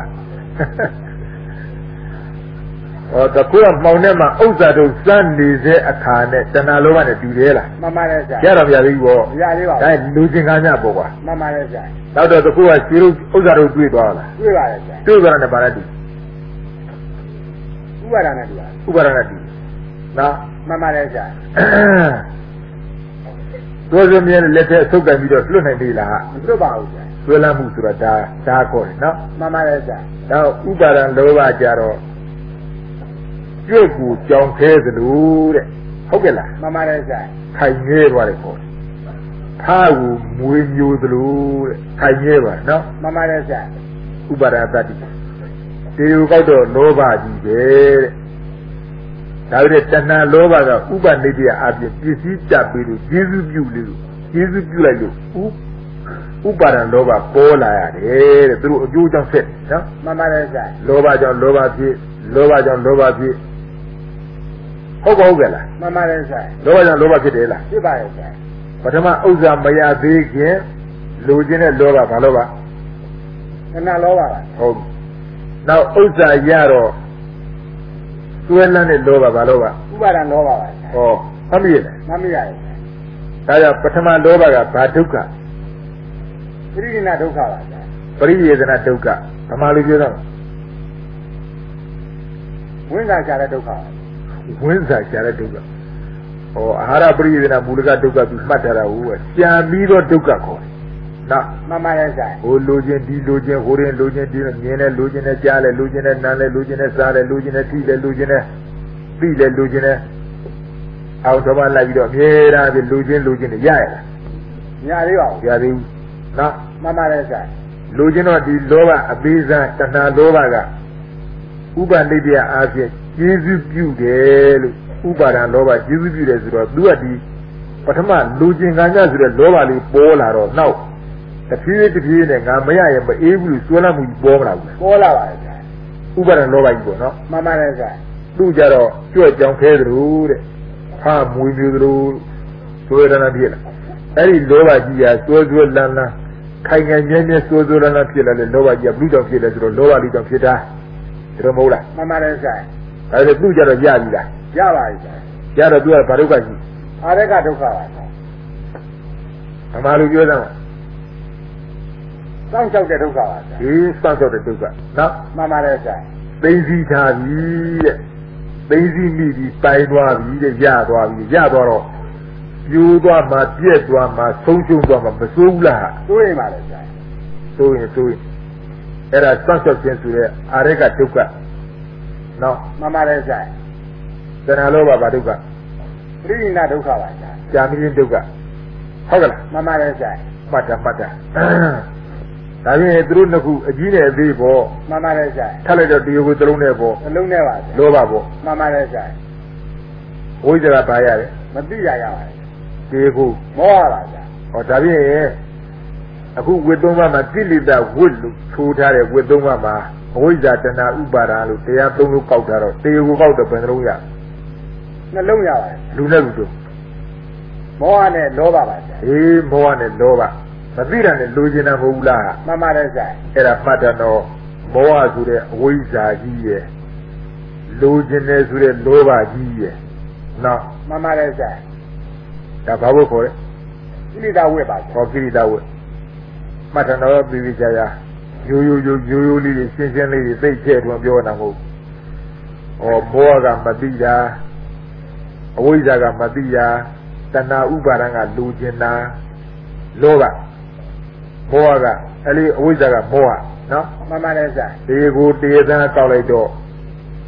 ဟောတကူကမောင်နဲ့မှာဥစ္စာတို့စမ်းနေတဲ့အခါနဲ့တဏှာလောဘနဲ့တူတယ်လားမှန်ပါတယ်ဆရာရတော့ပြသေးဘူးပေါ့မရသေးပါဒါလူချင်းကားညပေါ့ကွာမှန်ပါတယ်ဆရာနောက်တော့တကူကရွှေတို့ဥစ္စာတို့တွေ့သွားလားတွေ့ပါတယ်ဆရာတွေ့သွားတယ်ဗါလဲတူဥပါဒနဲ့တူပါဥပါဒနဲ့တူနော်မှန်ပါတယ်ဆရာတို့စမြဲလက်ထက်ဆုပ်ကန်ပြီးတော့လွတ်နိုင်သေးလားမလွတ်ပါဘူးဆရာဆွဲလမ်းမှုဆိုတာဒါခေါ်တယ်နော်မှန်ပါတယ်ဆရာနောက်ဥပါဒံလောဘကြတော့ကျွတ်ကိုကြောင်ခဲသလိုတဲ့ဟုတ်ကဲ့လားမှန်ပါတယ်ဆရာခိုင်ငဲသွားတယ်ခေါ်တယ်ဖားကိုမွေးမျိုးသလိုတဲ့ခိုင်ငဲသွားနော်မှန်ပါတယ်ဆရာဥပါဒတတ္တိတေယုကောက်တော့လောဘကြီးပဲတဲ့ဒါကြတဲ့တဏှာလောဘကဥပနိဒေယအပြင်ပစ္စည်းကြပေးလို့ကျေစုပြုလို့ကျေစုပြုလိုက်လို့ဥပါဒံလောဘပေါ်လာရတယ်တဲ့သူတို့အကျိုးကြောင့်ဖြစ်နော်မှန်ပါတယ်ဆရာလောဘကြောင့်လောဘဖြစ်လောဘကြောင့်လောဘဖြစ်ဟုတ်ကဲ့လားမှန်ပါတယ်ဆရာလောဘကြောင့်လောဘဖြစ်တယ်လားဖြစ်ပါတယ်ဆရာပထမဥစ္စာမရသေးခင်လူချင်းတဲ့လောဘဘာလောဘခဏလောပါပါဟုတ်နောက်ဥစ္စာရတော့သွဲလန်းတဲ့လောဘဘာလောဘဥပါဒံလောပါပါဆရာဟောအမြင်တယ်မမရဘူးဆရာဒါကြောင့်ပထမလောဘကဘာဒုက္ခပရိဒိနာဒုက္ခပါဆရာပရိယေသနာဒုက္ခဗမာလူပြောတော့ဝိဇ္ဇာရှာတဲ့ဒုက္ခပါဝိဇ္ဇာရှာတဲ့ဒုက္ခဟောအာဟာရပရိယေသနာမူလကဒုက္ခပြီးမှတ်ထားတာဟုတ်ကြံပြီးတော့ဒုက္ခခေါ်တယ်နော်မှန်ပါတယ်ဆရာဟိုလိုချင်ဒီလိုချင်ဟိုရင်လိုချင်ဒီမြင်လဲလိုချင်လဲကြားလဲလိုချင်လဲနားလဲလိုချင်လဲစားလဲလိုချင်လဲထိလဲလိုချင်လဲသိလဲလိုချင်လဲအောက်တော့မှလိုက်ပြီးတော့အမြဲတမ်းလိုချင်နေရရလားမရသေးပါဘူးရသေးဘူးနော်မှန်ပါတယ်ဆရာလိုချင်တော့ဒီလောဘအသေးစားတဏှာလောဘကဥပနိဒေယအားဖြင့်ကျေးဇူးပြုတယ်လို့ဥပါဒံလောဘကျေးဇူးပြုတယ်ဆိုတော့သူကဒီပထမလိုချင်ကံကြဆိုတဲ့လောဘလေးပေါ်လာတော့နောက်တဖြည်းဖြည်းနဲ့ငါမရရင်မအေးဘူးလို့စွဲလမ်းမှုပေါ်မလာဘူးပေါ်လာပါတယ်ဆရာဥပါဒံလောဘကြီးပေါ့နော်မှန်ပါတယ်ဆရာသူ့ကြတော့ကြွက်ကြောင်ခဲသလိုတဲ့ဟာမွေမျိုးသလိုဆိုရတာဖြစ်လာအဲ့ဒီလောဘကြီးကစွဲစွဲလန်းလန်းခိုင်ခိုင်မြဲမြဲစွဲစွဲလန်းလန်းဖြစ်လာတဲ့လောဘကြီးကဘုကြောင့်ဖြစ်တယ်ဆိုတော့လောဘလေးကြောင့်ဖြစ်တာဒါတော့မဟုတ်လားမှန်ပါတယ်ဆရာဒါဆိုသူ့ကြတော့ရပြီလားရပါပြီဆရာရတော့သူကဘာဒုက္ခကြီးအာရကဒုက္ခပါဆရာဗမာလူပြောစမ်းပါစောင့်ရှောက်တဲ့ဒုက္ခပါဆရာဒီစောင့်ရှောက်တဲ့ဒုက္ခနော်မှန်ပါတယ်ဆရာသိသိထားပြီတဲ့သိသိမိပြီးပိုင်သွားပြီတဲ့ရသွားပြီရသွားတော့ပြိုးသွားမှပြက်သွားမှဆုံးရှုံးသွားမှမစိုးဘူးလားတွေးရင်ပါလေဆရာဆိုရင်အဲ့ဒါစောင့်ရှောက်ခြင်းဆိုတဲ့အာရကဒုက္ခနော်မှန်ပါတယ်ဆရာတဏှာလောဘဘာဒုက္ခပရိဒိနာဒုက္ခပါဆရာကြာမင်းဒုက္ခဟုတ်ကလားမှန်ပါတယ်ဆရာမှတ်တာဒါပြင်သူတို့နှစ်ခုအကြီးနဲ့အသေးပေါ့မှန်ပါတယ်ဆရာထပ်လိုက်တော့တရားကိုသလုံးနဲ့ပေါ့အလုံးနဲ့ပါဆရာလောဘပေါ့မှန်ပါတယ်ဆရာဝိဇ္ဇာပါရတယ်မသိရရပါတယ်တရားကိုမောဟပါဆရာဟောဒါပြင်အခုဝိသုံးပါးမှာကိလေသာဝိလို့ထိုးထားတဲ့ဝိသုံးပါးမှာအဝိဇ္ဇာတဏှာဥပါဒာလို့တရားသုံးလို့ကောက်တာတော့တရားကိုကောက်တော့ဘယ်နှလုံးရနှလုံးရပါတယ်လူနဲ့လူတို့မောဟနဲ့လောဘပါဆရာအေးမောဟနဲ့လောဘမသိတာနဲ့လိုချင်တာမဟုတ်ဘူးလားမှန်ပါတယ်ဆရာအဲ့ဒါမှတ်တယ်တော့မောဟဆိုတဲ့အဝိဇ္ဇာကြီးရဲ့လိုချင်တယ်ဆိုတဲ့လောဘကြီးရဲ့နော်မှန်ပါတယ်ဆရာဒါဘာလို့ခေါ်လဲကိလေသာဝိပါဆရာဟောကိရိတာဝတ်မှတ်တယ်တော့ပြီးပြီးကြရရိုးရိုးလေးတွေရှင်းရှင်းလေးတွေသိချဲ့တွန်းပြောတာမဟုတ်ဟောမောဟကမသိတာအဝိဇ္ဇာကမသိတာတဏှာဥပါဒံကလိုချင်တာလောဘမောဟကအဲ့ဒီအဝိဇ္ဇာကမောဟနော်မှန်ပါတယ်ဆရာဒီကိုတရားသံကောက်လိုက်တော့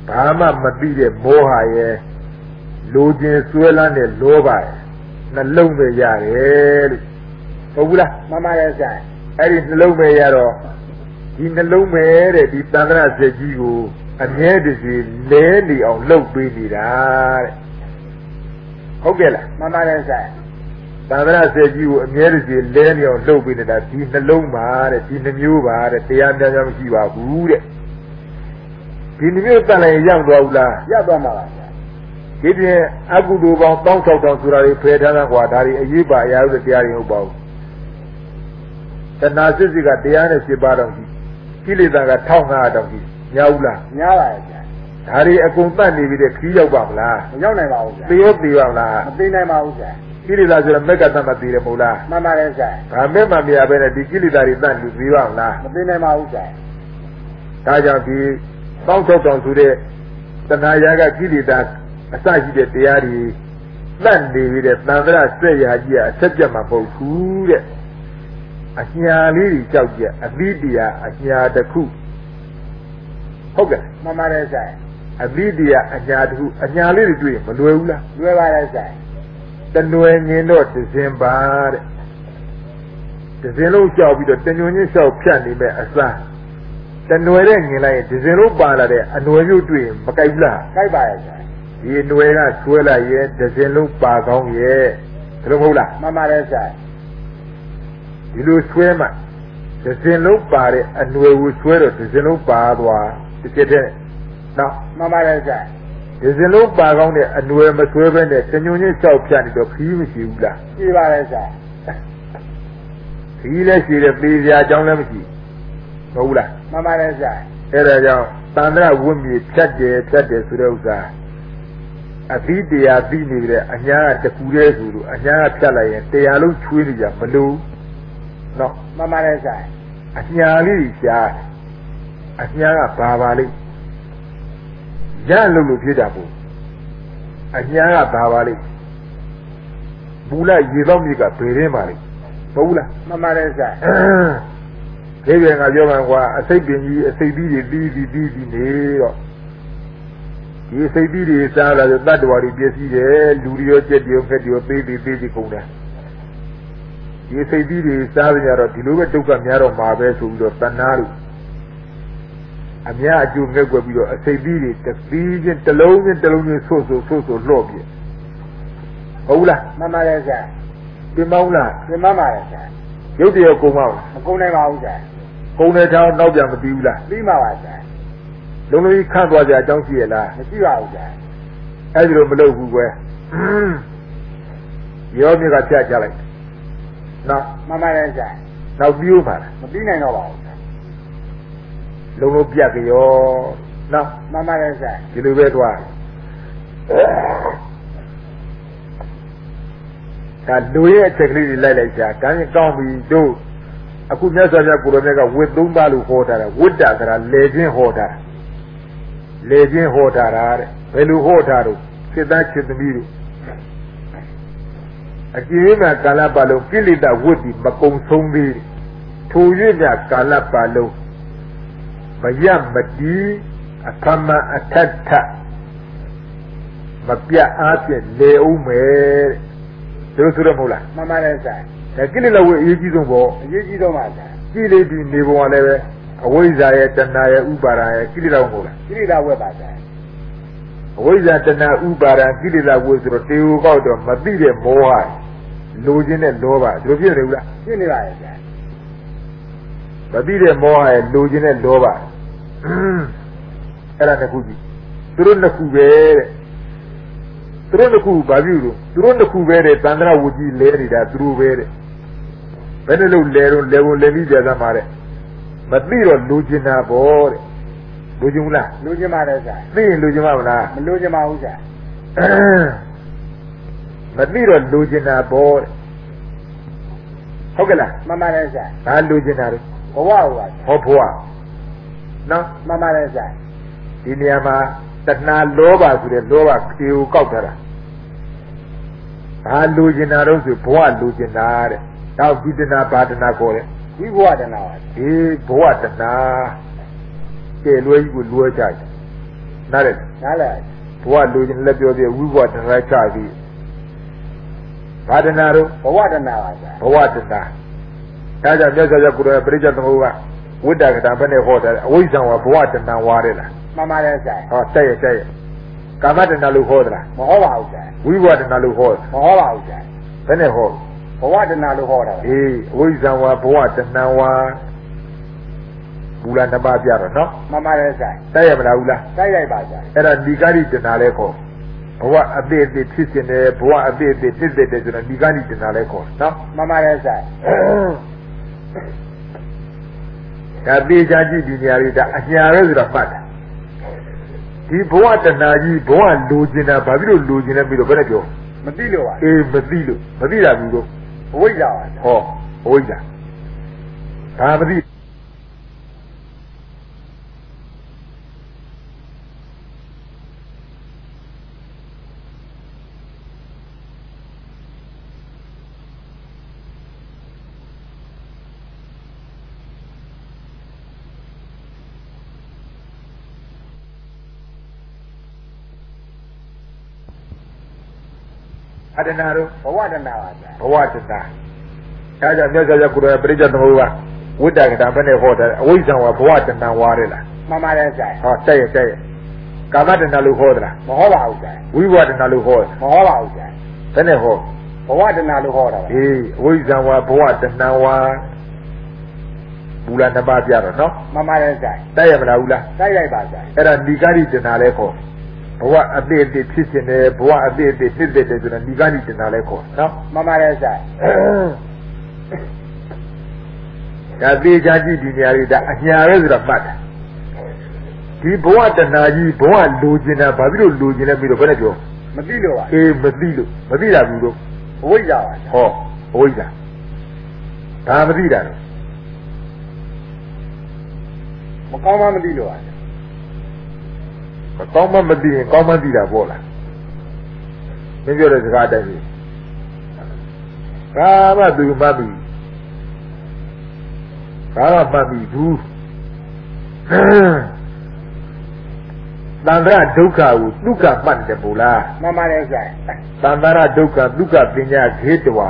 ဘာမှမသိတဲ့မောဟရဲ့လိုချင်ဆွဲလန်းတဲ့လောဘရဲ့နှလုံးပဲရတယ်လို့ဟုတ်ဘူးလားမှန်ပါတယ်ဆရာအဲ့ဒီနှလုံးပဲရတော့ဒီနှလုံးပဲတဲ့ဒီသန္တရစက်ကြီးကိုအမြဲတစေလဲနေအောင်လှုပ်ပေးနေတာတဲ့ဟုတ်ကဲ့လားမှန်ပါတယ်ဆရာသန္တရစက်ကြီးကိုအမြဲတစေလဲနေအောင်လှုပ်ပေးနေတာဒီနှလုံးပါတဲ့ဒီနှမျိုးပါတဲ့တရားများများမရှိပါဘူးတဲ့ဒီနှမျိုးတန်လည်းရောက်သွားဘူးလားရောက်သွားမှာပါဆရာဒီပြင်အကုသိုလ်ပေါင်း16000ဆိုတာတွေဖယ်ထားတာကွာဒါတွေအရေးပါအရာတွေတရားတွေဟုတ်ပါဘူးတဏှာစစ်စစ်ကတရားနဲ့7ပါးတောင်ရှိကိလေသာက1500တောင်ရှိများဘူးလားများပါရဲ့ဆရာဒါတွေအကုန်တတ်နေပြီတဲ့ခီးရောက်ပါမလားမရောက်နိုင်ပါဘူးဆရာသေရောသေပါမလားမသိနိုင်ပါဘူးဆရာကိလေသာဆိုတော့မက်ကတ္တမသိတယ်မဟုတ်လားမှန်ပါတယ်ဆရာဒါမဲ့မှမရဘဲနဲ့ဒီကိလေသာတွေတတ်လို့သေပါမလားမသိနိုင်ပါဘူးဆရာဒါကြောင့်ဒီ16000ဆိုတဲ့တဏှာရာကကိလေသာအစရှိတဲ့တရားတွေတတ်နေပြီတဲ့သံဃာစက်ရာကြီးကအဆက်ပြတ်မှာမဟုတ်ဘူးတဲ့အညာလေးတွေကြောက်ကြအသီးတရားအညာတစ်ခုဟုတ်ကဲ့မှန်ပါတယ်ဆရာအသီးတရားအညာတစ်ခုအညာလေးတွေတွေ့ရင်မလွယ်ဘူးလားလွယ်ပါတယ်ဆရာတနွယ်ငင်တော့တစင်ပါတဲ့တစင်လုံးကြောက်ပြီးတော့တညွန်ချင်းလျှောက်ဖြတ်နေမဲ့အစားတနွယ်နဲ့ငင်လိုက်ရင်တစင်လုံးပါလာတဲ့အနွယ်မျိုးတွေ့ရင်မကြိုက်ဘူးလားကြိုက်ပါရဲ့ဆရာဒီအနွယ်ကဆွဲလိုက်ရဲ့တစင်လုံးပါကောင်းရဲ့ဒါလို့မဟုတ်လားမှန်ပါတယ်ဆရာဒီလိုဆွဲမှတစင်လုံးပါတဲ့အနွယ်ကိုဆွဲတော့တစင်လုံးပါသွားတစ်ချက်တည်းနော်မှန်ပါတယ်ဆရာတစင်လုံးပါကောင်းတဲ့အနွယ်မဆွဲဘဲနဲ့တညွန်ချင်းလျှောက်ဖြတ်နေတော့ခီးမရှိဘူးလားရှိပါတယ်ဆရာခီးလည်းရှိတယ်သေစရာအကြောင်းလည်းမရှိမဟုတ်လားမှန်ပါတယ်ဆရာအဲ့ဒါကြောင့်သန္တရဝိမြေဖြတ်တယ်ဆိုတဲ့ဥစ္စာအသီးတရားသိနေကြတဲ့အညာကတကူတည်းဆိုလို့အညာကဖြတ်လိုက်ရင်တရားလုံးချွေးနေကြမလို့နော်မှန်ပါတယ်ဆရာအညာလေးရှားအညာကဘာပါလိမ့်ရလို့ဖြစ်တာပေါ့အညာကဘာပါလိမ့်ဘူလာရေတော့မြေကဘယ်ရင်းပါလိမ့်မဟုတ်လားမှန်ပါတယ်ဆရာဒီပြန်ကပြောမှကွာအစိတ်ပင်ကြီးအစိတ်ပြီးတွေပြီးနေတော့ဒီစိတ်ပြီးတွေစားလာတော့တတ္တဝါတွေပြည့်စည်တယ်လူတွေရောကြက်တွေရောဖက်တွေရောသေးကုန်တယ်ဒီစိတ်ပြီးတွေစားကြတော့ဒီလိုပဲဒုက္ခများတော့မှာပဲဆိုပြီးတော့တဏှာတို့အများအကျိုးငဲ့ွက်ပြီးတော့အစိတ်ပြီးတွေတသီးချင်းတစ်လုံးချင်းဆို့လှော့ပြဟုတ်လားမှန်ပါတယ်ဆရာပြင်မောင်းလားပြင်မှန်ပါတယ်ဆရာရုပ်တရက်ကုန်ပါ့မကုန်နိုင်ပါဘူးဆရာကုန်တဲ့ထောင်နောက်ပြန်မပြီးဘူးလားပြီးမှာပါဆရာလုံးလုံးကြီးခန့်သွားကြအကြောင်းရှိရလားမရှိပါဘူးဆရာအဲ့ဒီလိုမလုပ်ဘူးကွယ်ရောမြစ်ကဖြတ်ကြလိုက်နော်မှန်ပါတယ်ဆရာနောက်ပြီးဦးပါလားမပြီးနိုင်တော့ပါဘူးဆရာလုံးလုံးပြတ်ကြောနော်မှန်ပါတယ်ဆရာဒီလိုပဲသွားဒါလူရဲ့အချက်ကလေးတွေလိုက်ရှာကမ်းကောင်းပြီတို့အခုမြတ်စွာဘုရားကိုရောမြတ်ကဝတ်3ပါးလို့ဟောတာဝိတ္တဆိုတာလေခြင်းဟောတာလေခြင်းဟောတာတဲ့ဘယ်လိုဟောတာတော့စိတ်သားစိတ်သမီးတို့အကြည့်မှာကာလပတ်လုံးကိလေသာဝတ်ပြီးမကုံဆုံးသေးထို၍မြကာလပတ်လုံးမရမတီးအခမအထထမပြတ်အားဖြင့်လေဦးမယ်တဲ့ဆိုရမဟုတ်လားမှန်ပါတယ်ဆရာဒါကိလေသာဝတ်အရေးကြီးဆုံးပေါ့အရေးကြီးဆုံးပါဆရာကိလေသာနေဘဝလည်းပဲအဝိဇ္ဇာရဲ့တဏှာရဲ့ဥပါဒာရဲ့ကိလေသာဝတ်မဟုတ်လားကိလေသာဝတ်ပါဆရာအဝိဇ္ဇာတဏှာဥပါဒာကိလေသာဝတ်ဆိုတော့တေဝကောက်တော့မသိတဲ့မောဟလိုခြင်းနဲ့လောဘဒီလိုဖြစ်နေဘူးလားဖြစ်နေပါရဲ့ဆရာမသိတဲ့မောဟရဲ့လိုခြင်းနဲ့လောဘအဲ့ဒါနှစ်ခုကြီးသူတို့နှစ်ခုပဲတဲ့သူတို့နှစ်ခုဘာပြုလို့သူတို့နှစ်ခုပဲတဲ့သန္တရဝုကြီးလဲနေတာသူတို့ပဲတဲ့ဘယ်နဲ့လို့လဲတော့လဲဖို့လဲပြီးကြသားမှာတဲ့မသိတော့လိုချင်တာပေါ့တဲ့လိုချင်ဘူးလားလိုချင်ပါတယ်ဆရာသိရင်လိုချင်မှာမလားမလိုချင်ပါဘူးဆရာမသိတော့လိုချင်တာပေါ့တဲ့ဟုတ်ကဲ့လားမှန်ပါတယ်ဆရာဘာလိုချင်တာလဲဘဝဟုတ်ပါဟောဘဝနော်မှန်ပါတယ်ဆရာဒီနေရာမှာတဏှာလောဘဆိုတဲ့လောဘကေကိုကောက်ထားတာဘာလိုချင်တာတော့ဆိုဘဝလိုချင်တာတဲ့နောက်ဒီတဏှာဘာတဏှာခေါ်တယ်ဒီဘဝတဏှာပါအေးဘဝတဏှာကဲလွယ်ကြီးကိုလွယ်ကြတယ်နားလေဘဝလူချင်းလက်ပြောပြဝိဘဝတဏှာချပြီးဘာတဏှာတော့ဘဝတဏှာပါဗျာဘဝတဏှာဒါကြောင့်မြတ်စွာဘုရားကိုယ်တော်ပရိစ္ဆေသမုပ္ပါဝိတ္တကတာဘယ်နဲ့ဟောတာအဝိဇ္ဇံဝဘဝတဏှာဝါတယ်လားမှန်ပါတယ်ဆရာဟောတဲ့ရဲ့ကာမတဏှာလို့ဟောသလားမဟောပါဘူးဆရာဝိဘဝတဏှာလို့ဟောမဟောပါဘူးဆရာဘယ်နဲ့ဟောဘဝတဏှာလို့ဟောတာအေးအဝိဇ္ဇံဝဘဝတဏှာဝါဘူလာနှစ်ပါးပြတော့နော်မှန်ပါတယ်ဆရာတဲ့ရမလားဘူးလားတဲ့ရိုက်ပါဆရာအဲ့ဒါဒီကာရီတဏှာလဲခေါ်ဘဝအသေးအသေးဖြစ်နေတယ်ဘဝအသေးအသေးဖြစ်တဲ့ဆိုတော့ဒီကာရီတဏှာလဲခေါ်နော်မှန်ပါတယ်ဆရာဒါသေးချာကြည့်ဒီနေရာလေးဒါအညာပဲဆိုတော့မှတ်တာဒီဘဝတဏှာကြီးဘဝလိုချင်တာဘာဖြစ်လို့လိုချင်လဲပြီးတော့ဘယ်နဲ့ပြောမသိလို့ပါအေးမသိလို့မသိတာဘူးတော့အဝိဇ္ဇာပါဟောအဝိဇ္ဇာဒါမသိအတဏှာတို့ဘဝတဏှာပါဗျာဘဝတဏှာဒါကြောင့်မြတ်စွာဘုရားကိုယ်တော်ပရိစ္ဆေသမုပ္ပါဝိတ္တကတာဘယ်နဲ့ဟောတာအဝိဇ္ဇံဝဘဝတဏှာဝါတယ်လားမှန်ပါတယ်ဆရာဟောတဲ့ရဲ့ကာမတဏှာလို့ဟောသလားမဟောပါဘူးဆရာဝိဘဝတဏှာလို့ဟောမဟောပါဘူးဆရာဘယ်နဲ့ဟောဘဝတဏှာလို့ဟောတာပါအေးအဝိဇ္ဇံဝဘဝတဏှာဝါဘူလာနှစ်ပါးပြတော့နော်မှန်ပါတယ်ဆရာတဲ့ရမလားဘူးလားတဲ့ရိုက်ပါဆရာအဲ့ဒါဒီကာရီတဏှာလဲခေါ်ဘဝအသေးအသေးဖြစ်နေဘဝအသေးအသေးဖြစ်တဲ့ဆိုတော့ဒီကာရီတဏှာလဲခေါ်နော်မှန်ပါတယ်ဆရာဒါသေးချာကြည့်ဒီနေရာလေးဒါအညာပဲဆိုတော့မှတ်တာဒီဘဝတဏှာကြီးဘဝလိုချင်တာဘာဖြစ်လို့လိုချင်လဲပြီးတော့ဘယ်နဲ့ပြောမသိလို့ပါအေးမသိလို့မသိတာဘူးတော့အဝိဇ္ဇာပါဟောအဝိဇ္ဇာဒါမသိတာတော့မကောင်းမှမသိလို့ပါမကောင်းမှမသိရင်ကောင်းမှသိတာပေါ့လားမင်းပြောတဲ့စကားတိုင်းကြီးဘာမှသူမှတ်ပြီဘာမှမှတ်ပြီဘူးသံဃာဒုက္ခကိုဒုက္ခမှတ်တယ်မို့လားမှန်ပါတယ်ဆရာသံဃာဒုက္ခဒုက္ခပညာခေတဝါ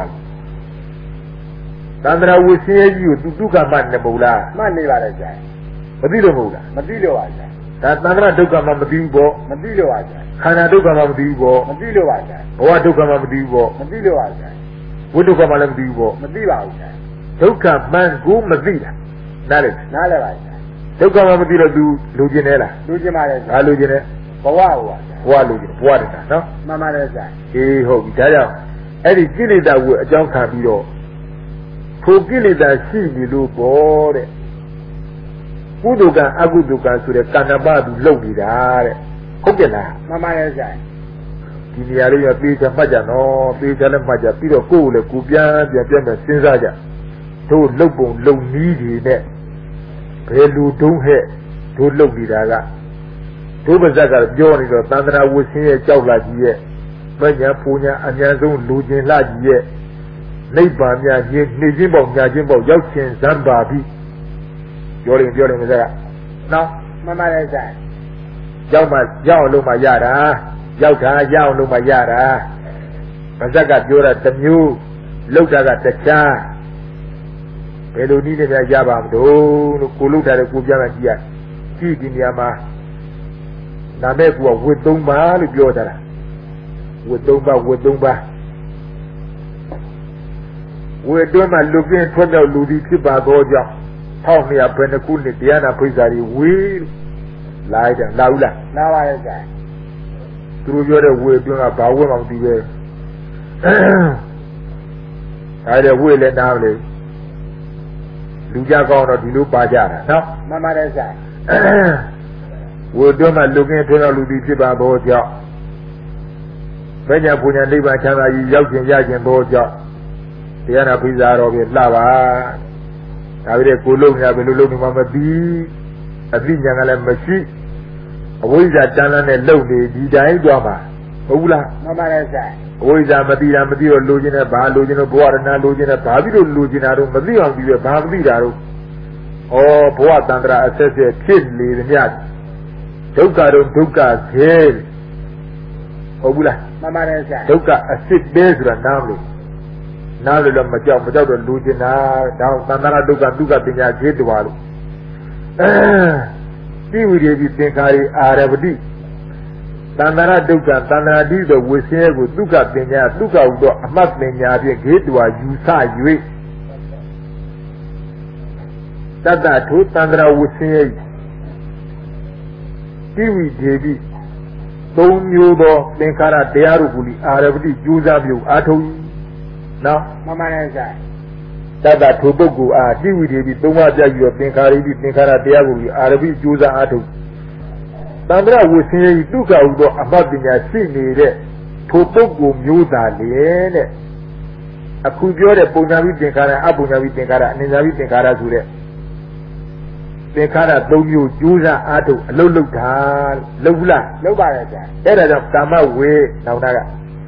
သံဃာဝိဆင်းရဲကြီးကိုသူဒုက္ခမှတ်တယ်မို့လားမှတ်နေပါတယ်ဆရာမသိလို့မဟုတ်လားမသိလို့ပါဆရာဒါသံဃာဒုက္ခမှမသိဘူးပေါ့မသိလို့ပါဆရာခန္ဓာဒုက္ခမှမသိဘူးပေါ့မသိလို့ပါဆရာဘဝဒုက္ခမှမသိဘူးပေါ့မသိလို့ပါဆရာဝိဒုက္ခမှလည်းမသိဘူးပေါ့မသိပါဘူးဆရာဒုက္ခမှန်ကိုမသိတာနားလေနားလဲပါဆရာဒုက္ခမှမသိတော့ तू လိုချင်တယ်လားလိုချင်ပါတယ်ဆရာဘာလိုချင်လဲဘဝဟောပါဘဝလိုချင်ဘဝတည်းနော်မှန်ပါတယ်ဆရာအေးဟုတ်ပြီဒါကြောင့်အဲ့ဒီကိလေသာကိုအကြောင်းခံပြီးတော့ထိုကိလေသာရှိနေလို့ပေါ့တဲ့ကုသိုလ်ကအကုသိုလ်ကဆိုတဲ့ကံနာပသူလုပ်နေတာတဲ့ဟုတ်တယ်လားမှန်ပါတယ်ဆရာဒီနေရာလေးရပြေးချမှတ်ကြနော်ပြေးချလည်းမှတ်ကြပြီးတော့ကိုယ်ကိုလည်းကိုပြန်မဲ့စဉ်းစားကြတို့လုတ်ပုံလုံနည်းတွေနဲ့ဘယ်လူတုံးဟဲ့တို့လုတ်နေတာကတို့ပါဇက်ကပြောနေတော့သန္တရာဝဆင်းရဲ့ကြောက်လာကြီးရဲ့မညာပူညာအများဆုံးလူကျင်လှကြီးရဲ့နိဗ္ဗာန်မြတ်ကြီးနေချင်းပေါက်ညာချင်းပေါက်ရောက်ခြင်းဇံပါပြီပြောရင်မစက်ကနော်မှန်ပါတယ်ဆရာရောက်အောင်လို့မှရတာရောက်တာရအောင်လို့မှရတာပါဇက်ကပြောတာတစ်မျိုးလောက်တာကတခြားဘယ်လိုနည်းနဲ့ရပါမလို့ကိုလောက်တာလည်းကိုပြန်မှကြည့်ရကြည့်ဒီနေရာမှာနာမဲ့ကူကဝတ်3ပါလို့ပြောကြတာဝတ်3ပါဝတ်3ပါဝတ်တွဲမှာလူပြင်းထွက်တော့လူဒီဖြစ်ပါတော့ကြောင့်1200ဘယ်နှခုနှစ်တရားနာဖိစာတွေဝေးလာတယ်လာဘူးလားလာပါရဲ့ဆရာသူတို့ပြောတဲ့ဝေအတွင်းကဘာဝဲမှမသိပဲအဲ့ဒါဝေလည်းနားမလို့လူကြကောင်းတော့ဒီလိုပါကြတာနော်မှန်ပါတယ်ဆရာဝေအတွင်းမှာလူကင်းထွန်းတော့လူဒီဖြစ်ပါတော့ကြောင့်ဘယ်ညာပူညာနိဗ္ဗာန်ချမ်းသာကြီးရောက်ခြင်းရခြင်းတော့ကြောင့်တရားနာဖိစာတော်ပြီလှပါဒါပြီးတဲ့ကိုလုံးညာဘယ်လိုလုံးနေမှမသိအသိဉာဏ်ကလည်းမရှိအဝိဇ္ဇာတန်းလန်းနဲ့လုံနေဒီတိုင်းသွားမှာဟုတ်ဘူးလားမှန်ပါတယ်ဆရာအဝိဇ္ဇာမသိတာမသိတော့လိုချင်တယ်ဘာလိုချင်တော့ဘဝရဏလိုချင်တယ်ဘာပြီးတော့လိုချင်တာတော့မသိအောင်ပြီးပဲဘာမသိတာတော့ဩဘဝတန္တရာအဆက်ဆက်ဖြစ်နေတယ်မြတ်ဒုက္ခတော့ဒုက္ခခဲဟုတ်ဘူးလားမှန်ပါတယ်ဆရာဒုက္ခအစစ်ပဲဆိုတာနားမလို့တော့မကြောက်တော့လူကျင်တာဒါသန္တာရဒုက္ခဒုက္ခပညာခြေတော်လို့တိဝိရေပိသင်္ခါရိအာရပတိသန္တာရဒုက္ခသန္တာတိသောဝိဆင်းရဲကိုဒုက္ခပညာဒုက္ခဟုသောအမှတ်ပညာဖြင့်ဂေတော်ယူဆ၍တတ္တထုသန္တရာဝိဆင်းရဲတိဝိရေပိသုံးမျိုးသောသင်္ခါရတရားတို့ကိုအာရပတိကြိုးစားပြုအားထုတ်နော်မှန်ပါတယ်ဆရာတတ္တထိုပုဂ္ဂိုလ်အားတိဝိရေပိသုံးပါးပြပြီးတော့သင်္ခါရိပိသင်္ခါရတရားကိုအာရပိကြိုးစားအားထုတ်သန္တရာဝိဆင်းရဲဒုက္ခဟုသောအမှတ်ပညာရှိနေတဲ့ထိုပုဂ္ဂိုလ်မျိုးသားလေတဲ့အခုပြောတဲ့ပုံညာပိသင်္ခါရအပုံညာပိသင်္ခါရအနိညာပိသင်္ခါရဆိုတဲ့သင်္ခါရ၃မျိုးကြိုးစားအားထုတ်အလုတ်လုတ်တာလုတ်ဘူးလားလုတ်ပါတယ်ဆရာအဲ့ဒါကြောင့်ကာမဝေနောက်တာက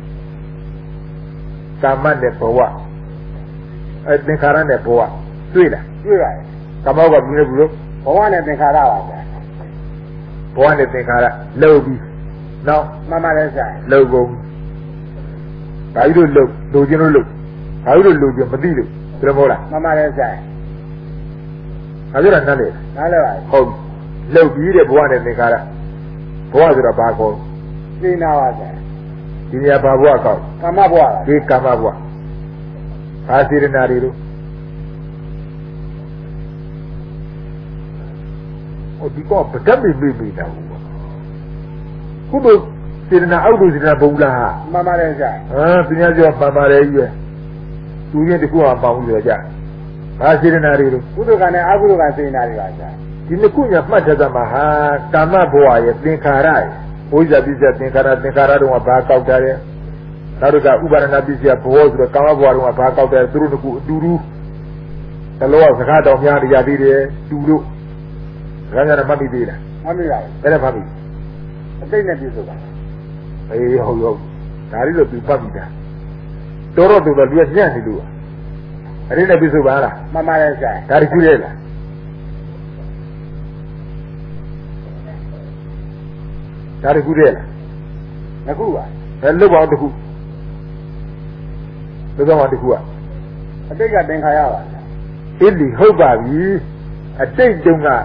ကာမနဲ့ဘဝသင်္ခါရနဲ့ဘဝတွေ့လားတွေ့ပါတယ်ကာမဘဝကဘယ်လိုလဲဘဝနဲ့သင်္ခါရပါဆရာဘဝနဲ့သင်္ခါရလှုပ်ပြီးနောက်မှန်ပါတယ်ဆရာလှုပ်ကုန်ဘာလို့လှုပ်လူချင်းလို့လှုပ်ဘာလို့လှုပ်ချင်းမသိလို့ဘယ်လိုမဟုတ်လားမှန်ပါတယ်ဆရာဘာလို့လဲနားလေပါဟုတ်လှုပ်ပြီးတဲ့ဘဝနဲ့သင်္ခါရဘဝဆိုတော့ဘာကောသိနာပါဆရာဒီနေရာဘာဘဝကောကာမဘဝဒီကာမဘဝဘာစေရနာတွေလို့ဟိုဒီကောပဒတ်မိတာခုတို့စေရနာအောက်တို့စေရနာဘုံလားမှန်ပါတယ်ဆရာပညာကျော်မှန်ပါတယ်ကြီးပဲသူရင်တခုအောင်ပေါင်းပြီးတော့ကြာဘာစေရနာတွေလို့ကုသိုလ်ကံနဲ့အကုသိုလ်ကံစေရနာတွေပါဆရာဒီနှစ်ခုညာမှတ်ထားသမှာဟာကာမဘဝရဲ့သင်္ခါရရဲ့ဘုရားပစ္စယသင်္ခါရတော့ဘာကောက်တာလဲနောက်တစ်ခါဥပါဒနာပစ္စယဘဝဆိုတော့ကာမဘဝတော့ဘာကောက်တယ်သူတို့ကအတူတူတလောစကားတော်များတရားသေးတယ်တူလို့စကားများမှတ်ပြီးသေးလားမှတ်ပြီးပါဘယ်နဲ့မှတ်ပြီးအတိတ်နဲ့ပြည့်စုံပါအေးဟုတ်ဒါလေးတော့သူပတ်ပြီးတာတော်လူကညံ့နေလို့အဲ့ဒီနဲ့ပြည့်စုံပါလားမှန်ပါတယ်ဆရာဒါတခုလေလားဒါတခုလေလားတခုပါအဲ့လုတ်ပါတခုလုတ်ပါတခုအတိတ်ကသင်္ခါရပါအဲ့ဒီဟုတ်ပါပြီအတိတ်တုန်းက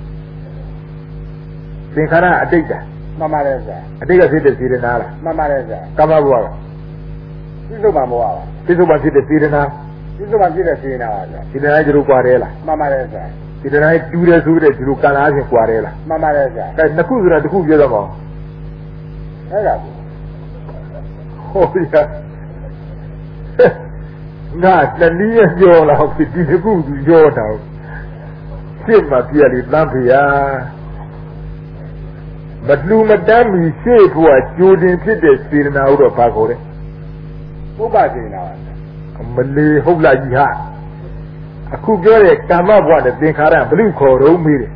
သင်္ခါရအတိတ်တာမှန်ပါတယ်ဆရာအတိတ်ကဖြစ်တဲ့စေတနာလားမှန်ပါတယ်ဆရာကာမဘဝကပြစ္ဆုတ်ပါဘဝပါပြစ္ဆုတ်ပါဖြစ်တဲ့စေတနာပြစ္ဆုတ်ပါဖြစ်တဲ့စေတနာပါဆရာစေတနာကျလို့ကြွားတယ်လားမှန်ပါတယ်ဆရာစေတနာတူတယ်ဆိုတဲ့ဒီလိုကာလာချင်းကြွားတယ်လားမှန်ပါတယ်ဆရာအဲနှစ်ခုဆိုတာတစ်ခုပြောတော့မအောင်အဲ့ဒါဟုတ်ပြီငါတနည်းပြောလာဒီတစ်ခုသူပြောတာစစ်မှပြရလေတန်းဖေရမလူမတမ်းမီရှေ့ဖို့ကြိုတင်ဖြစ်တဲ့စေတနာဥတော့ဘာခေါ်လဲပုပ္ပစေတနာပါမလီဟုတ်လားကြီးဟာအခုပြောတဲ့ကာမဘဝနဲ့သင်္ခါရဘလူခေါ်တော့မေးတယ်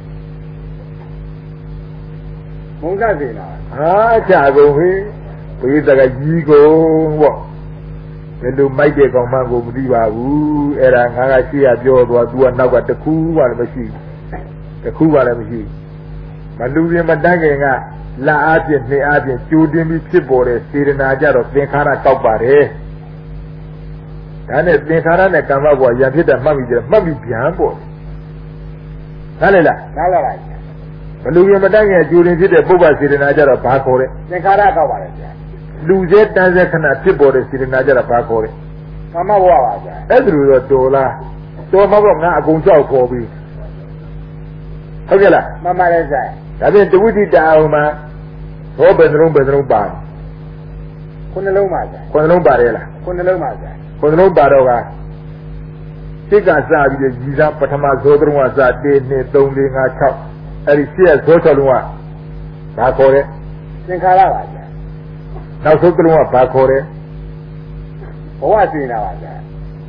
မုံကစေနာဟာကြာကုန်ဟေးဘိသကကြီးကုန်ပေါ့ဘယ်လိုမိုက်တဲ့ကောင်မှကိုမသိပါဘူးအဲ့ဒါငါကရှေ့ကပြောသွား तू ကနောက်ကတခုမှလည်းမရှိဘူးတခုမှလည်းမရှိဘူးမလူရင်မတန်းခင်ကလက်အားဖြင့်နှေအားဖြင့်ကြိုတင်ပြီးဖြစ်ပေါ်တဲ့စေတနာကြတော့သင်္ခါရကောက်ပါတယ်ဒါနဲ့သင်္ခါရနဲ့ကမ္မဘဝရံဖြစ်တဲ့မှတ်ပြီးကြမှတ်ပြီးပြန်ပေါ့နားလည်လားနားလည်ပါဘလူရင်မတန်းခင်ကြိုတင်ဖြစ်တဲ့ပုပ္ပစေတနာကြတော့ဘာခေါ်လဲသင်္ခါရကောက်ပါတယ်ဗျာလူစဲတန်းစဲခဏဖြစ်ပေါ်တဲ့စေတနာကြတော့ဘာခေါ်လဲကမ္မဘဝပါဗျာအဲ့ဒါလိုတော့တော်လားတော်မှာတော့ငါအကုန်ကြောက်ခေါ်ပြီးဟုတ်ကဲ့လားမှန်ပါတယ်ဗျာဒါဖြင့်တဝိတိတအောင်မှာဟောဘယ်နှလုံးပါခုနှလုံးပါဗျာခုနှလုံးပါတယ်လားခုနှလုံးပါဗျာခုနှလုံးပါတော့ကစိတ်ကစပြီးတော့ကြီးစားပထမဇောတုံးကစ1 2 3 4 5 6အဲ့ဒီရှေ့ဇော6လုံးကဘာခေါ်လဲသင်္ခါရပါဗျာနောက်ဆုံးကလုံးကဘာခေါ်လဲဘဝစေနာပါဗျာ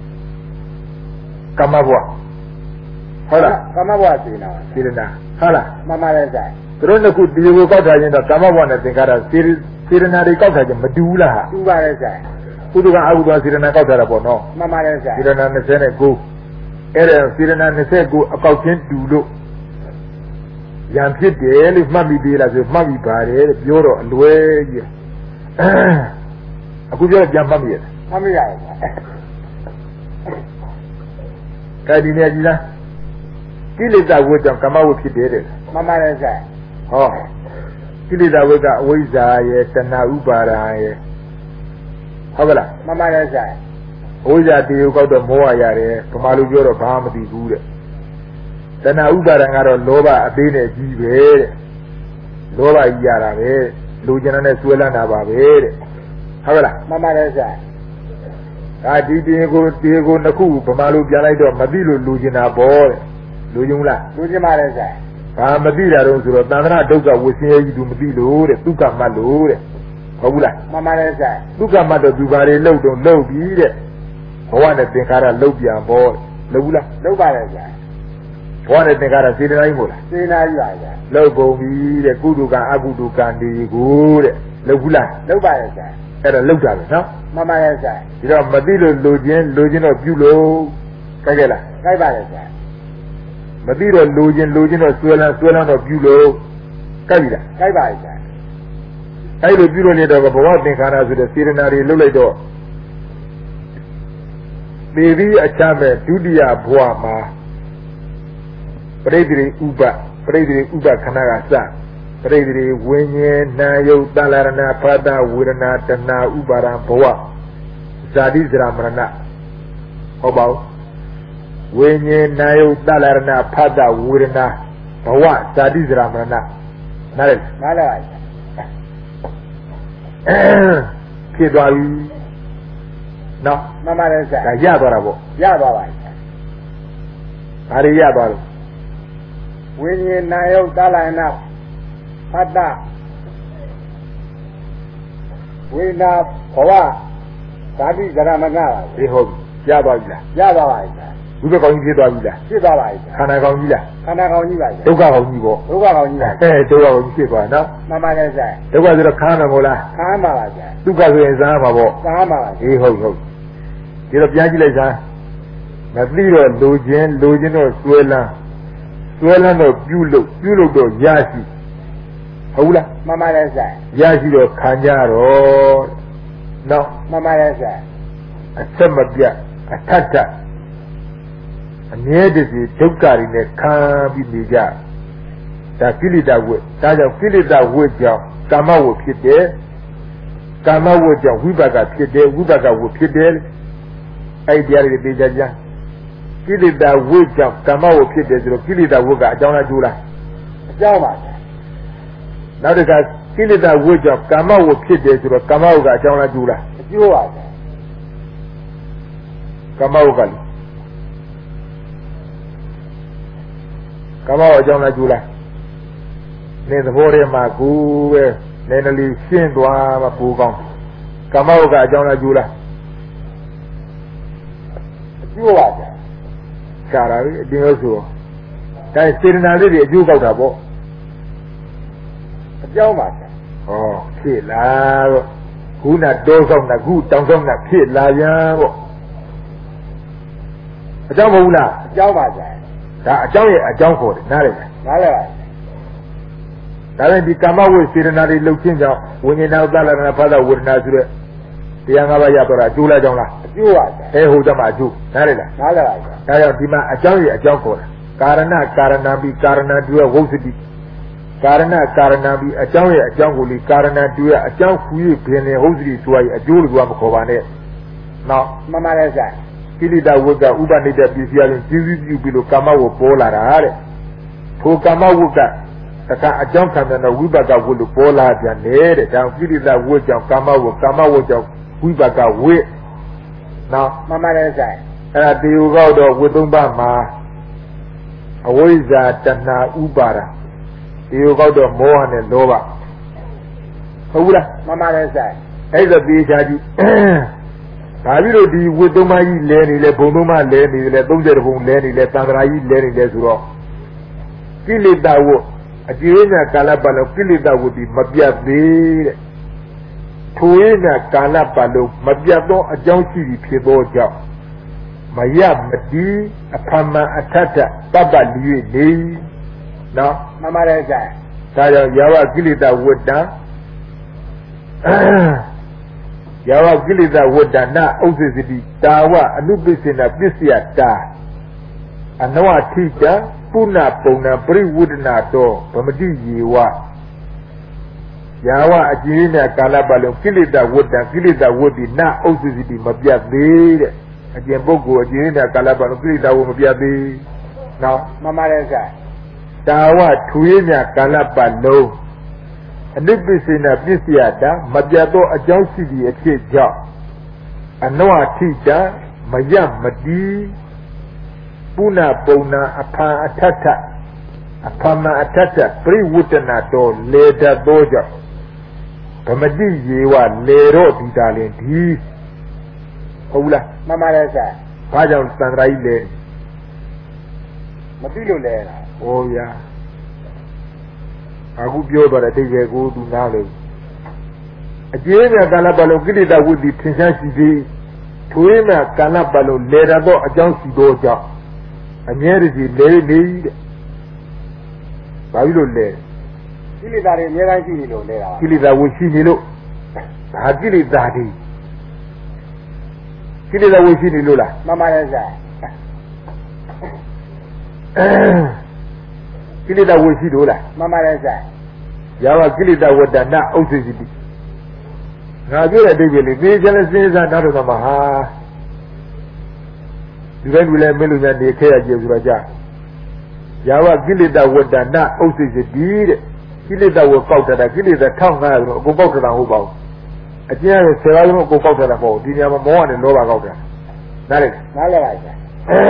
ကမ္မဘဝဟုတ်လားကမ္မဘဝစေနာပါစေနာဟုတ်လားမှန်ပါတယ်ဗျာသူတို့နှစ်ခုဒီကိုကောက်ထားခြင်းတော့ကမ္မဘဝနဲ့သင်္ခါရစေနာတွေကောက်ထားခြင်းမတူဘူးလားတူပါတယ်ဗျာကုသကအကုသစေနာကောက်ထားတာပေါ့နော်မှန်ပါတယ်ဗျာစေနာ29အဲ့ဒါစေနာ29အကောက်ချင်းတူလို့ရံဖြစ်တယ်လို့မှတ်ပြီးသေးလားဆိုမှတ်ပြီးပါတယ်ပြောတော့အလွဲကြီးအခုပြောပြန်မှတ်မိရတယ်မှတ်မိရတယ်အဲဒီနေကြီးလားကိလေသာဝိကြောင့်ကာမဝိဖြစ်တယ်တဲ့မှန်ပါတယ်ဆရာဟောကိလေသာဝိကအဝိဇ္ဇာရဲ့တဏှာဥပါဒာရဲ့ဟုတ်ကလားမှန်ပါတယ်ဆရာအဝိဇ္ဇာတေယုကောက်တော့မောဟရတယ်ဗမာလူပြောတော့ဘာမှမသိဘူးတဲ့တဏှာဥပါဒံကတော့လောဘအသေးနဲ့ကြီးပဲတဲ့လောဘကြီးရတာပဲလူကျင်တဲ့ဆွဲလန်းတာပါပဲတဲ့ဟုတ်ကလားမှန်ပါတယ်ဆရာဒါဒီတေကိုနှစ်ခုဗမာလူပြန်လိုက်တော့မသိလို့လူကျင်တာပေါ့တဲ့လူကျင်လားလူကျင်ပါတယ်ဆရာဘာမသိတာတော့ဆိုတော့သန္တနာဒုက္ခဝိဆင်းရဲကြီးသူမသိလို့တဲ့ဒုက္ခမှတ်လို့တဲ့ဟုတ်ဘူးလားမှန်ပါတယ်ဆရာဒုက္ခမှတ်တော့သူဘာတွေလှုပ်တော့လှုပ်ပြီးတဲ့ဘဝနဲ့သင်္ခါရလှုပ်ပြန်ပေါ့လှုပ်ဘူးလားလှုပ်ပါတယ်ဆရာဘဝနဲ့သင်္ခါရစေတနာကြီးမို့လားစေတနာကြီးပါဗျာလှုပ်ကုန်ပြီတဲ့ကုသိုလ်ကံအကုသိုလ်ကံတွေကိုတဲ့လှုပ်ဘူးလားလှုပ်ပါရဲ့ဆရာအဲ့ဒါလှုပ်တာပဲနော်မှန်ပါရဲ့ဆရာဒီတော့မသိလို့လိုခြင်းတော့ပြုလို့ကြိုက်ကြလားကြိုက်ပါရဲ့ဆရာမသိတော့လိုခြင်းတော့ဆွဲလန်းတော့ပြုလို့ကြိုက်ပြီလားကြိုက်ပါရဲ့ဆရာအဲ့လိုပြုလို့နေတော့ဘဝသင်္ခါရဆိုတဲ့စေတနာတွေလှုပ်လိုက်တော့သေပြီးအချမ်းမဲ့ဒုတိယဘဝမှာပရိသေဥပခဏကစပရိသေဝိညာဉ်နာယုတ်တလရဏဖသဝေဒနာတဏဥပါဒံဘဝဇာတိဇရာမရဏဟုတ်ပါဘူးဝိညာဉ်နာယုတ်တလရဏဖသဝေဒနာဘဝဇာတိဇရာမရဏနားလေနားလေပါဖြစ်သွားပြီနော်မှန်ပါတယ်ဆရာဒါရသွားတာပေါ့ရသွားပါပြီဘာတွေရသွားလို့ဝိညာဉ်နာယုတ်တလရဏဖတ်တာဝိညာဘဝဓာတိဇရမဏပါဒီဟုတ်ရသွားပြီလားရသွားပါပြီဘုရားကောင်းကြီးဖြစ်သွားပြီလားဖြစ်သွားပါပြီခန္ဓာကောင်းကြီးလားခန္ဓာကောင်းကြီးပါဒုက္ခကောင်းကြီးပေါ့ဒုက္ခကောင်းကြီးပါဒုက္ခကောင်းကြီးဖြစ်သွားနော်မှန်ပါတယ်ဆရာဒုက္ခဆိုတော့ခမ်းမှာမို့လားခမ်းပါပါဆရာဒုက္ခဆိုရင်စားမှာပေါ့စားမှာပါဒီဟုတ်ဒီတော့ပြန်ကြည့်လိုက်စမ်းမသိတော့လိုခြင်းတော့ဆွဲလန်းတော့ပြုလုပ်တော့ရရှိဟုတ်လားမှန်ပါတယ်ဆရာရရှိတော့ခံကြတော့နော်မှန်ပါတယ်ဆရာအဆက်မပြတ်အထက်အမြဲတည်းဒုက္ခတွေနဲ့ခံပြီးနေကြဒါကိလေသာဝိဒါကြောင့်ကိလေသာဝိကြောင့်ကာမဝိဖြစ်တယ်ကာမဝိကြောင့်ဝိပါကဖြစ်တယ်ဝိပါကဝိဖြစ်တယ်အဲ့ဒီတရားတွေသိကြကြကိလေသာဝိကြောင့်ကာမဝိဖြစ်တယ်ဆိုတော့ကိလေသာဝိကအကြောင်းလားကျိုးလားအကြောင်းပါနောက်တစ်ခါကိလေသာဝိကြောင့်ကာမဝိဖြစ်တယ်ဆိုတော့ကာမဝိကအကြောင်းလားကျိုးလားအကျိုးပါကာမဝိကလေကာမဝိအကြောင်းလားကျိုးလားနေသဘောထဲမှာကိုယ်ပဲနည်းနည်းလေးရှင်းသွားမှပူကောင်းကာမဝိကအကြောင်းလားကျိုးလားအကျိုးပါရှားတာလေအတင်းလို့ဆိုဒါစေတနာလေးတွေအကျိုးကောက်တာပေါ့အကြောင်းပါဟောဖြစ်လာတော့ခုနတောဆောင်တာခုတောင်ဆောင်တာဖြစ်လာပြန်ပေါ့အကြောင်းမဟုတ်လားအကြောင်းပါဗျာဒါအကြောင်းရဲ့အကြောင်းခေါ်တယ်နားလည်လားနားလည်ပါဒါလည်းဒီကာမဝိစေတနာတွေလှုပ်ခြင်းကြောင့်ဝိညာဏဥဒ္ဒလနာဖသဝေဒနာဆိုတဲ့တရား၅ပါးရတော့အကျိုးလားကြောင်းလားအကျိုးပါဟုတ်တယ်မှာအကျိုးနားလည်လားနားလည်ပါဒါကြောင့်ဒီမှာအကြောင်းရဲ့အကြောင်းခေါ်တာကာရဏပိကာရဏတူဝုစတိကာရဏပိအကြောင်းရဲ့အကြောင်းကိုလေကာရဏတူရဲ့အကြောင်းခူ၍ဘင်းနေဟုတ်စတိဆိုရအကျိုးလို့ကမခေါ်ပါနဲ့နော်မှန်ပါတယ်ဆရာကိလေသာဝိကဥပနိဒပစ္စည်းအရင်ကျေးဇူးပြုပြီးလို့ကာမဝိပေါ်လာတာတဲ့ထိုကာမဝိကတခါအကြောင်းခံတဲ့ဝိပါကဝိလို့ပေါ်လာပြန်တဲ့ဒါကိလေသာဝိကြောင့်ကာမဝိကြောင့်ဝိပါကဝိနော်မှန်ပါတယ်ဆရာအဲ့ဒါတေယုကောက်တော့ဝိသုံးပါးမှာအဝိဇ္ဇာတဏှာဥပါဒတေယုကောက်တော့မောဟနဲ့လောဘဟုတ်ဘူးလားမှန်ပါတယ်ဆရာအဲ့ဒါပြေချာကြည့်ဘာဖြစ်လို့ဒီဝိသုံးပါးကြီးလဲနေလဲဘုံသုံးပါးလဲနေလဲ30ဘုံလဲနေလဲသံဃာကြီးလဲနေလဲဆိုတော့ကိလေသာဝတ်အကျဉ်းညာကာလပတ်လုံးကိလေသာဝတ်ဒီမပြတ်သေးတဲ့ထိုရင်းညာကာလပတ်လုံးမပြတ်သောအကြောင်းရှိပြီးဖြစ်သောကြောင့်မယမတိအဖမအထထပပ္ပလျေနေနော်မှန်ပါတယ်ဆရာဒါကြောင့်ယာဝကိလေသာဝတ္တယာဝကိလေသာဝတ္တနာဥစ္စေစတိတာဝအနုပစ္စေနပစ္စယတာအနဝထိတပုဏ္ဏပုံဏပရိဝုဒနာတောဗမတိယေဝယာဝအကျဉ်းနဲ့ကာလပတ်လုံးကိလေသာဝတ္တကိလေသာဝတ္တိနာဥစ္စေစတိမပြတ်သေးတဲ့အကျဉ်းပုဂ္ဂိုလ်အကျဉ်းနဲ့ကာလပတ်လုံးကိလေသာဝမပြတ်သေးနော်မှန်ပါတယ်ဆရာတာဝထွေးမြကာလပတ်လုံးအနုပစ္စေနပစ္စယတာမပြတ်သောအကြောင်းရှိသည့်အဖြစ်ကြောင့်အနဝထိတမယမတိပုဏ္ဏပုံဏအဖန်အထထအဖမအထထပရိဝုတ္တနာတော်လေတတ်သောကြောင့်ဗမတိယေဝလေတော့ဒီတာလင်ဒီဟုတ်ဘူးလားမှန်ပါတယ်ဆရာဘာကြောင့်သံဃာကြီးလဲမသိလို့လဲလားဟောဗျာအခုပြောတော့တဲ့အတိတ်ပဲကိုသူနားလို့အကျဉ်းနဲ့ကာလပတ်လုံးကိလေသာဝိတ္တိထင်ရှားရှိသည်ထွေးနဲ့ကာလပတ်လုံးလေတတ်သောအကြောင်းရှိသောကြောင့်အမြဲတည်းလေနေတဲ့ဘာလို့လဲကိလေသာတွေအများကြီးရှိနေလို့လဲတာကိလေသာဝရှိနေလို့ဒါကိလေသာတွေကိလေသာဝရှိနေလို့လားမှန်ပါတယ်ဆရာကိလေသာဝရှိလို့လားမှန်ပါတယ်ဆရာယာဝကိလေသာဝတ္တနာဥစ္စေစီတိငါပြောတဲ့အတိတ်ပဲလေသေချာလဲစဉ်းစားနောက်တော့မှဟာဒီတိုင်းလူလည်းမင်းလူများနေခဲ့ရကြဆိုတော့ကြာယာဝကိလေသာဝတ္တနာဥစ္စေစီတိတဲ့ကိလေသာဝကောက်တာကိလေသာ1500ဆိုတော့အကုန်ကောက်တာဟုတ်ပါဘူးအကျဉ်းရ10ပါးလုံးအကုန်ကောက်တာမဟုတ်ဒီနေရာမှာမောဟနဲ့လောဘကောက်တာနားလေနားလည်ပါဆရာ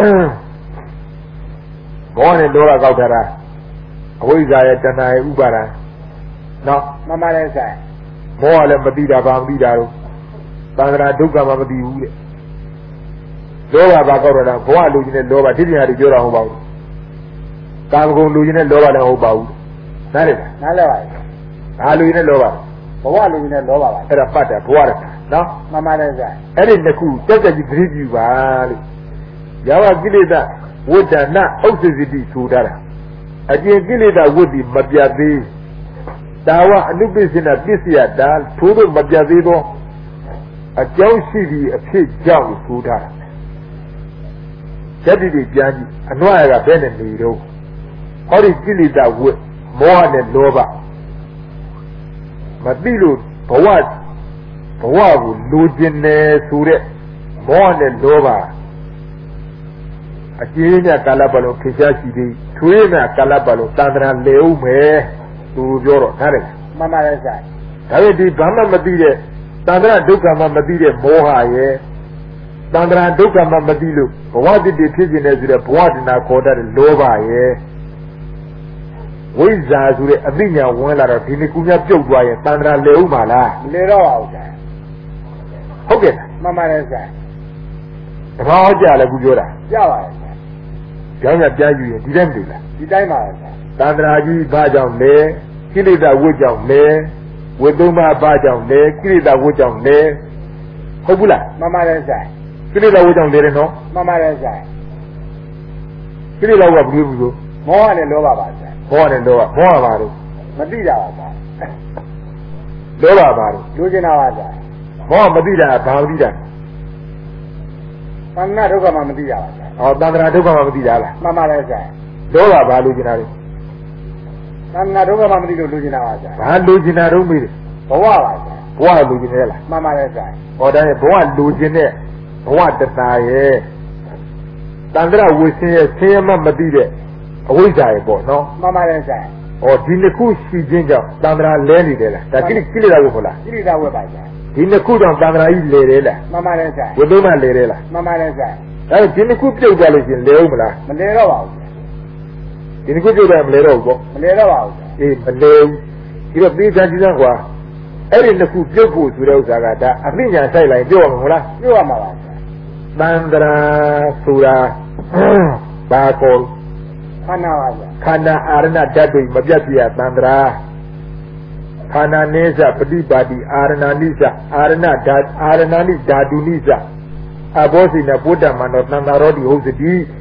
မောဟနဲ့လောဘကောက်တာအဝိဇ္ဇာရဲ့တဏှာရဲ့ဥပါဒံနော်မှန်ပါတယ်ဆရာမောဟလည်းမသိတာဘာမသိတာတော့သံဃာဒုက္ခမှမသိဘူးတဲ့လောဘဘာကောက်တာဘဝလူကြီးနဲ့လောဘတိတိဟာတွေပြောတာဟုတ်ပါဘူးကာမဂုဏ်လူကြီးနဲ့လောဘလည်းဟုတ်ပါဘူးနားလေနားလည်ပါဆရာဘာလူကြီးနဲ့လောဘဘဝလူကြီးနဲ့လောပါပါအဲ့ဒါပတ်တယ်ဘဝရတာနော်မှန်ပါတယ်ဆရာအဲ့ဒီနှစ်ခုတက်တက်ကြီးသတိပြုပါလို့ယာဝကိလေသာဝတ္တနာဥစ္စေစီတိဆိုထားတာအကျင့်ကိလေသာဝတ္တိမပြတ်သေးတာဝအနုပစ္စေနပစ္စယတာထိုးလို့မပြတ်သေးသောအကြောင်းရှိပြီးအဖြစ်ကြောင့်ဆိုထားတာယတ္တိတွေပြန်ကြည့်အနွားရကဘယ်နဲ့နေတော့ဟောဒီကိလေသာဝတ်မောဟနဲ့လောဘမသိလို့ဘဝကိုလိုချင်တယ်ဆိုတဲ့မောဟနဲ့လောဘအကျဉ်းနဲ့ကာလပတ်လုံးခေရှားရှိသည်ထွေးနဲ့ကာလပတ်လုံးတန်ត្រာလေဦးမယ်သူပြောတော့နားတယ်မှန်ပါတယ်ဆရာဒါပေမဲ့ဒီဘာမှမသိတဲ့တန်ត្រာဒုက္ခမှမသိတဲ့မောဟရဲ့တန်ត្រာဒုက္ခမှမသိလို့ဘဝတည်တည်ဖြစ်ခြင်းနဲ့ဆိုတဲ့ဘဝတဏခေါ်တတ်တဲ့လောဘရဲ့ဝိဇ္ဇာဆိုတဲ့အသိဉာဏ်ဝင်လာတော့ဒီနှစ်ခုများပြုတ်သွားရင်တန်ត្រာလေဦးမှာလားမလဲတော့ပါဘူးဆရာဟုတ်ကဲ့မှန်ပါတယ်ဆရာတဘာဟောကြလဲခုပြောတာကြပါတယ်ဆရာကြောင်းရပြယူရင်ဒီတိုင်းမတွေ့လားဒီတိုင်းပါဆရာတန်ត្រာကြီးဘာကြောင့်လဲကိလေသာဝတ်ကြောင့်လဲဝတ်သုံးပါးဘာကြောင့်လဲကိလေသာဝတ်ကြောင့်လဲဟုတ်ဘူးလားမှန်ပါတယ်ဆရာကိလေသာဝတ်ကြောင့်လဲတယ်နော်မှန်ပါတယ်ဆရာကိလေသာဝတ်ဘူးလို့မောဟနဲ့လောပါပါဆရာဘောနဲ့လောကဘောပါလို့မသိတာပါဆရာလောဘပါလို့လူကျင်တာပါဆရာဘောမသိတာဘာမသိတာသံဃာဒုက္ခမှမသိတာပါဆရာဟောတန်ត្រာဒုက္ခမှမသိတာလားမှန်ပါတယ်ဆရာလောဘဘာလို့ကျင်တာလဲသံဃာဒုက္ခမှမသိလို့လူကျင်တာပါဆရာဘာလို့ကျင်တာတော့မေးတယ်ဘဝပါဆရာဘဝလိုချင်တယ်လားမှန်ပါတယ်ဆရာဟောဒါနဲ့ဘဝလိုချင်တဲ့ဘဝတဏှာရဲ့တန်ត្រာဝိဆင်းရဲ့ဆင်းရဲမှမသိတဲ့အဝိဇ္ဇာရဲ့ပေါ့နော်မှန်ပါတယ်ဆရာဟောဒီနှစ်ခုရှိခြင်းကြောင့်တန်ត្រာလဲနေတယ်လားဒါကိလေသာကိုဟုတ်လားကိရိတာဝတ်ပါဆရာဒီနှစ်ခုကြောင့်တန်ត្រာကြီးလဲတယ်လားမှန်ပါတယ်ဆရာဝိသုမလဲတယ်လားမှန်ပါတယ်ဆရာဒါဒီနှစ်ခုပြုတ်သွားလို့ရှိရင်လဲဦးမလားမလဲတော့ပါဘူးဆရာဒီနှစ်ခုပြုတ်တယ်မလဲတော့ဘူးပေါ့မလဲတော့ပါဘူးဆရာအေးမလဲဘူးဒီတော့ပြေးချမ်းကြည့်စမ်းကွာအဲ့ဒီနှစ်ခုပြုတ်ဖို့ဆိုတဲ့ဥစ္စာကဒါအသိဉာဏ်ဆိုင်လိုက်ပြောရမှာမဟုတ်လားပြောရမှာပါဆရာတန်ត្រာဆိုတာဘာကောခန္ဓာပါဆရာခန္ဓာအာရဏဓာတ်တွေမပြတ်ပြရတန်ត្រာခန္ဓာနိစ္စပฏิပါတိအာရဏနိစ္စအာရဏဓာတ်အာရဏနိဓာတုနိစ္စအဘောစိနပုဒ္ဓမန္တောတန်ត្រာရောတိဟုတ်စတိ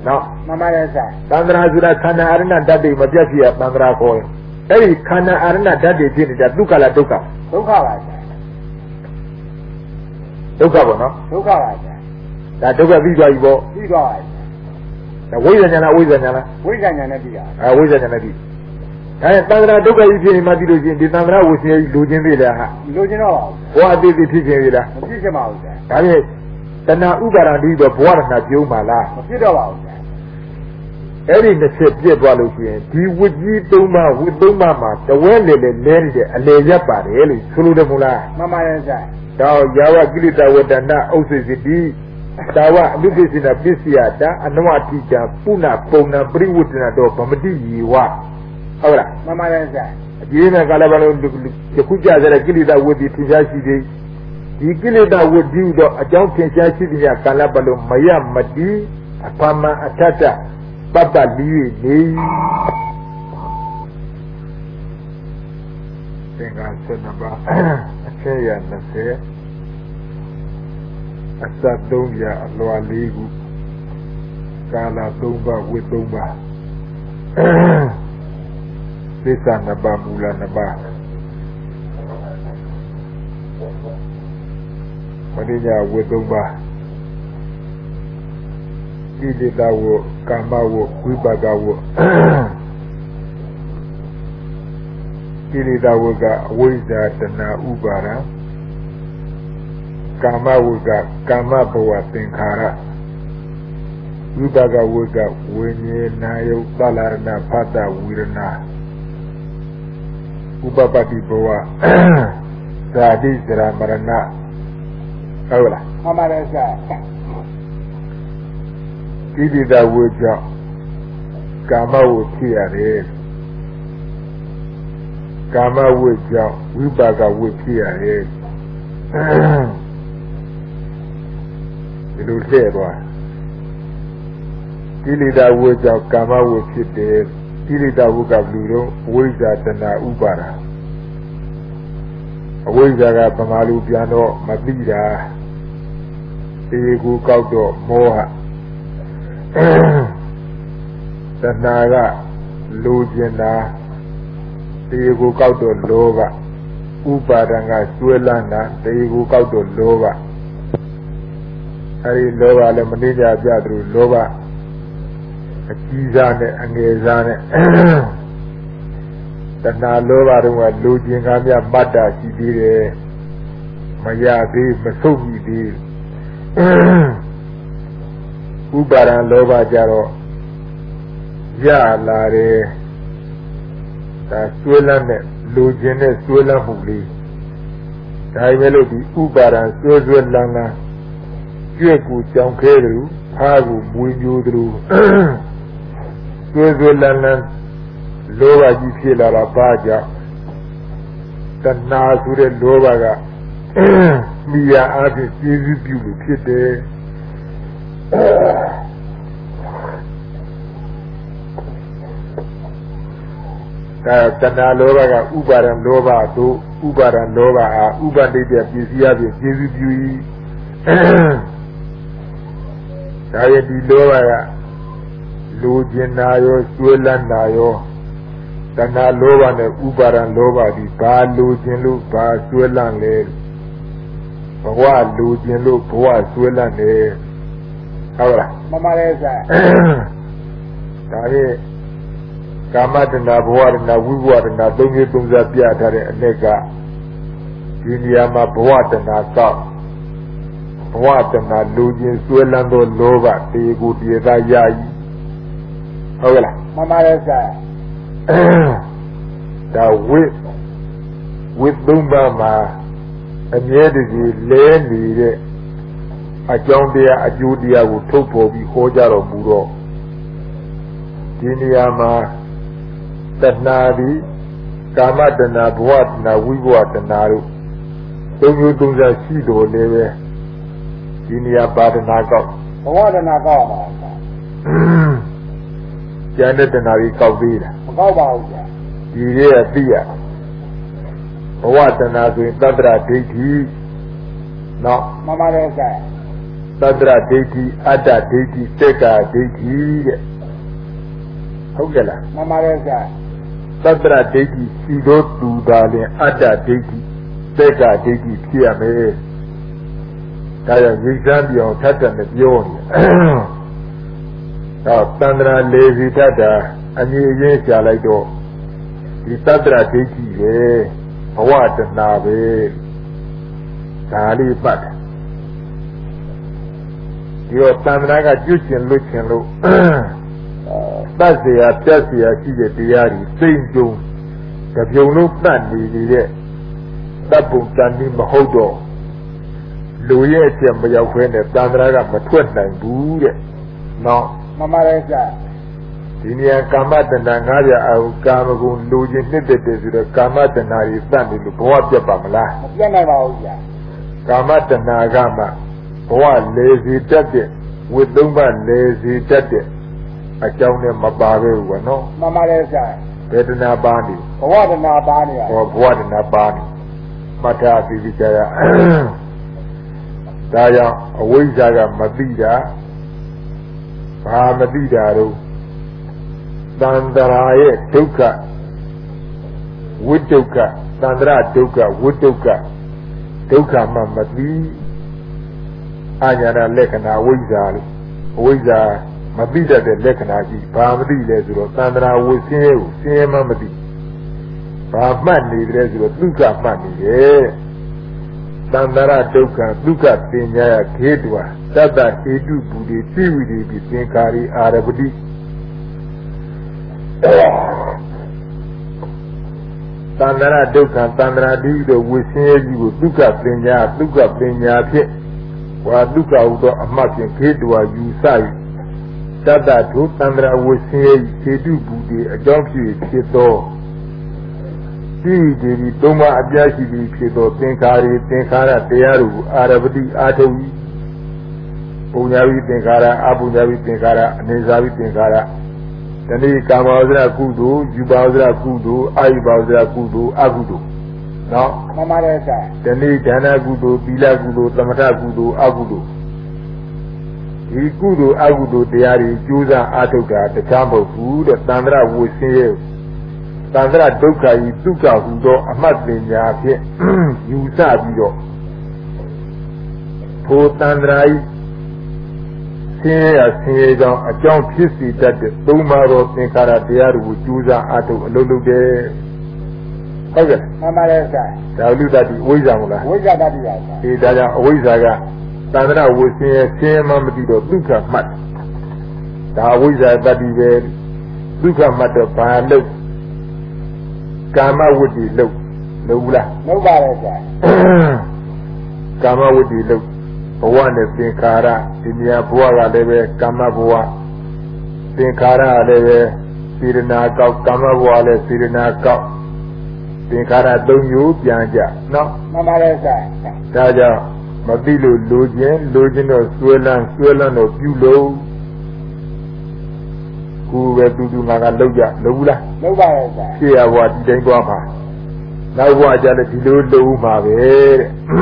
နော်မှန်ပါတယ်ဆရာသန္တရာဆိုတာခန္ဓာအာရဏဓာတ်တွေမပြတ်ဖြစ်ရသန္တရာခေါ်ရင်အဲ့ဒီခန္ဓာအာရဏဓာတ်တွေဖြစ်နေတာဒုက္ခလားဒုက္ခဒုက္ခပါဆရာဒုက္ခပေါ့နော်ဒုက္ခပါဆရာဒါဒုက္ခပြီးသွားပြီပေါ့ပြီးသွားပါဆရာဒါဝိဇ္ဇာဉာဏဝိဇ္ဇာဉာဏဝိဇ္ဇာဉာဏ်နဲ့ပြီးတာဝိဇ္ဇာဉာဏပြီးဒါနဲ့သန္တရာဒုက္ခကြီးဖြစ်နေမှသိလို့ရှိရင်ဒီသန္တရာဝိသေလူချင်းသေးလားဟာလိုချင်တော့ပါဘူးဘဝအသေးသေးဖြစ်ခြင်းသေးလားမဖြစ်ချင်ပါဘူးဆရာဒါဖြင့်တဏှာဥပါဒံဒီတော့ဘဝရဏပြုံးပါလားမဖြစ်တော့ပါဘူးဆရာအဲ့ဒီတစ်ချက်ပြည့်သွားလို့ရှိရင်ဒီဝိကြီး၃ပါးဝိ၃ပါးမှာတဝဲလေလေလဲနေတဲ့အလေရက်ပါတယ်လို့ဆိုလို့တယ်မို့လားမှန်ပါတယ်ဆရာတော့ယာဝကိလေသာဝတ္တနာဥစ္စေစီတိတာဝအနုပ္ပစိနာပစ္စယတာအနဝတိတံပုဏ္ဏပုံဏပရိဝတ္တနာတော့ဗမတိယေဝဟုတ်လားမှန်ပါတယ်ဆရာအကျဉ်းနဲ့ကာလပတ်လုံးယခုကြတဲ့ကိလေသာဝတ္တိထင်ရှားရှိသေးဒီကိလေသာဝတ္တိတော့အကြောင်းထင်ရှားရှိတဲ့ကာလပတ်လုံးမယမတိအဖမအထတပပ္ပလီနေသင်္ဃာ7ပါးအချေရ20အစ3ရာအလွာ4ခုကာလ3ပါးဝိ3ပါးသစ္စာ2ပါးမူလ2ပါးမရိညာဝိ3ပါးကိလေသာဝကာမဝဝိပါကဝကိလေသာဝကအဝိဇ္ဇာတဏှာဥပါဒံကာမဝကကာမဘဝသင်္ခါရဝိပါကဝကဝိညာဏယုတ်သလရဏဖတ်တဝိရဏဥပပတ္တိဘဝဇာတိဇရာမရဏဟုတ်လားမှန်ပါတယ်ဆရာကိလေသာဝကြောင့်ကာမဝဖြစ်ရတယ်ကာမဝကြောင့်ဝိပါကဝဖြစ်ရတယ်ဒီလိုထည့်သွားကိလေသာဝကြောင့်ကာမဝဖြစ်တယ်ကိလေသာဝကဘယ်လိုတော့ဝိဇ္ဇာတဏှာဥပါဒာအဝိဇ္ဇာကပမာလူပြန်တော့မသိတာဒီကိုကောက်တော့မောဟတဏှာကလိုချင်တာဒီကိုကောက်တော့လောဘဥပါဒံကကျွဲလန်းတာဒီကိုကောက်တော့လောဘအဲဒီလောဘလည်းမနှိမ့်ကြပြသလိုလောဘအကြီးစားနဲ့အငယ်စားနဲ့တဏှာလောဘတို့ကလိုချင်ကားများမတ္တာရှိသေးတယ်မရသေးမဆုပ်မိသေးဥပါဒံလောဘကြတော့ရလာတယ်ဒါဆွဲလန်းတဲ့လိုချင်တဲ့ဆွဲလန်းမှုလေးဒါပဲလို့ဒီဥပါဒံဆွဲဆွဲလန်းလန်းကြွက်ကိုကြောင်ခဲတယ်ဖားကိုမွေးမျိုးတယ်ဆွဲဆွဲလန်းလန်းလောဘကြီးဖြစ်လာတာဘာကြောင့်တဏှာဆိုတဲ့လောဘကမိယာအားဖြင့်ကျေးဇူးပြုလို့ဖြစ်တယ်ဒါတဏှာလောဘကဥပါဒံလောဘတို့ဥပါဒံလောဘအားဥပဒိတ္တပစ္စည်းအပြင်ကျေးဇူးပြု၏ဒါရဲ့ဒီလောဘကလိုချင်တာရောကျွဲလန်းတာရောတဏှာလောဘနဲ့ဥပါဒံလောဘဒီဘာလိုချင်လို့ဘာကျွဲလန်းလဲဘဝလိုချင်လို့ဘဝကျွဲလန်းတယ်ဟုတ်လားမှန်ပါတယ်ဆရာဒါရဲ့ကာမတဏဘဝတဏဝိဘဝတဏသုံးမျိုးသုံးစားပြထားတဲ့အ내ကဒီနေရာမှာဘဝတဏကောက်ဘဝတဏလူချင်းဆွဲလန်းသောလောဘတေကိုတည်သားရည်ဟုတ်ကလားမှန်ပါတယ်ဆရာဒါဝိသုံးပါးမှာအမြဲတည်းလဲနေတဲ့အကြောင်းတရားအကျိုးတရားကိုထုတ်ပေါ်ပြီးဟောကြတော်မူတော့ဒီနေရာမှာတဏှာဒီကာမတဏှာဘဝတဏှာဝိဘဝတဏှာတို့သုံးမျိုးသုံးစားရှိတော်လည်းပဲဒီနေရာပါဒနာကောက်ဘဝတဏှာကောက်ပါကျန်တဲ့တဏှာကြီးကောက်သေးတာမကောက်ပါဘူးဗျာဒီရဲ့သိရဘဝတဏှာဆိုရင်သတ္တရဒိဋ္ဌိနော်မှန်ပါတယ်ဆရာ Tadra Deiti, Ada Deiti, Teka Deiti. Hogela. Mama Reza. Tadra Deiti, Sido Dudale, Ada Deiti, Teka Deiti, Piame. Kaya Yizambi on Tatan the Bioni. Tandra Lazy Tata, and you shall I do. The Tadra Deiti, what a nave. Tali Pat. Your Tanraga Justin looking low. That's the Attasia, she get the Yari, Saint Jones. The Jono Plan, the Tapu Tani Mahodo. Louis by your friend at Tanraga, but 29 boo. No, Mama Reza. Tinia Kamat and Nangaria, I will come and losing the Kamat and I stand in the Boaja Bamla. Kamat and Nagama. One lazy daddy, with the one lazy daddy. I count him a barrel, no? Mama Reza. Better not Bani. What an Abani. Or what in a Bani. Mata Vijaya. Daya, a Wizaga Mabida. Mahamabida. Dandarae, Tuka. Wutuka. Dandra Tuka, Wutuka. Tuka Mamadi. Anyana Lekana Wiza Mabida de Lekanaji, Pamadi Lesuro, Sandra was here, Mamadi. Pamani Lesuro, Luka Mani, Sandra Doka, Luka Pinya, Kedwa, Tata Edu Budi, Tiwidi, Pinkari, Arabudi. Sandra Doka, Sandra Dido, wishing you, Luka Pinya, Pit. Waduka udo amaki kedwa yusai tada to Sandra wosie kedu bude ajonki kedo ti doma abyashi bi kedo tinkara teyaru arabdi atawi punyawi tinkara apunyawi tinkara nezawi tinkara tani kamawazra kudo jubawazra kudo ayibawazra kudo agudo. No, Mama Reza. The need Dana Gudo, Bila Gudo, Tamata Gudo, Agudo. He Gudo, Agudo, the Ari, Juza, Atoga, the Tambo food, the Sandra was here. Sandra Doka, Duka, Hudo, Amatlinya, you Sabio. Poor Sandra, say, a John Kissy that the Tomaro Tinkara, the Ari, would Juza, Ato, Lulu de. Okay. Mama Reza. Now look at the Wizamula. Wiza Daddy. He does a Wizaga. Sandra was here, same Mamadido, Luka Mat. Now Wiza Daddy, Luka Mat of Palo. Kama would be low. Lula. Nobody. Kama would be low. For one is Tinkara, Tinia Boa, Leve, Kama Boa. Tinkara, Leve, Sirina, Kama Boa, Sirina, Tinkara don't you, Pianja? No, Mama Reza. Taja, Mabilo, Login or Swellan or Pulo, who were to do Magaloja, Lula. Nobody. Here what they go up. Now what are the Tilo Mave?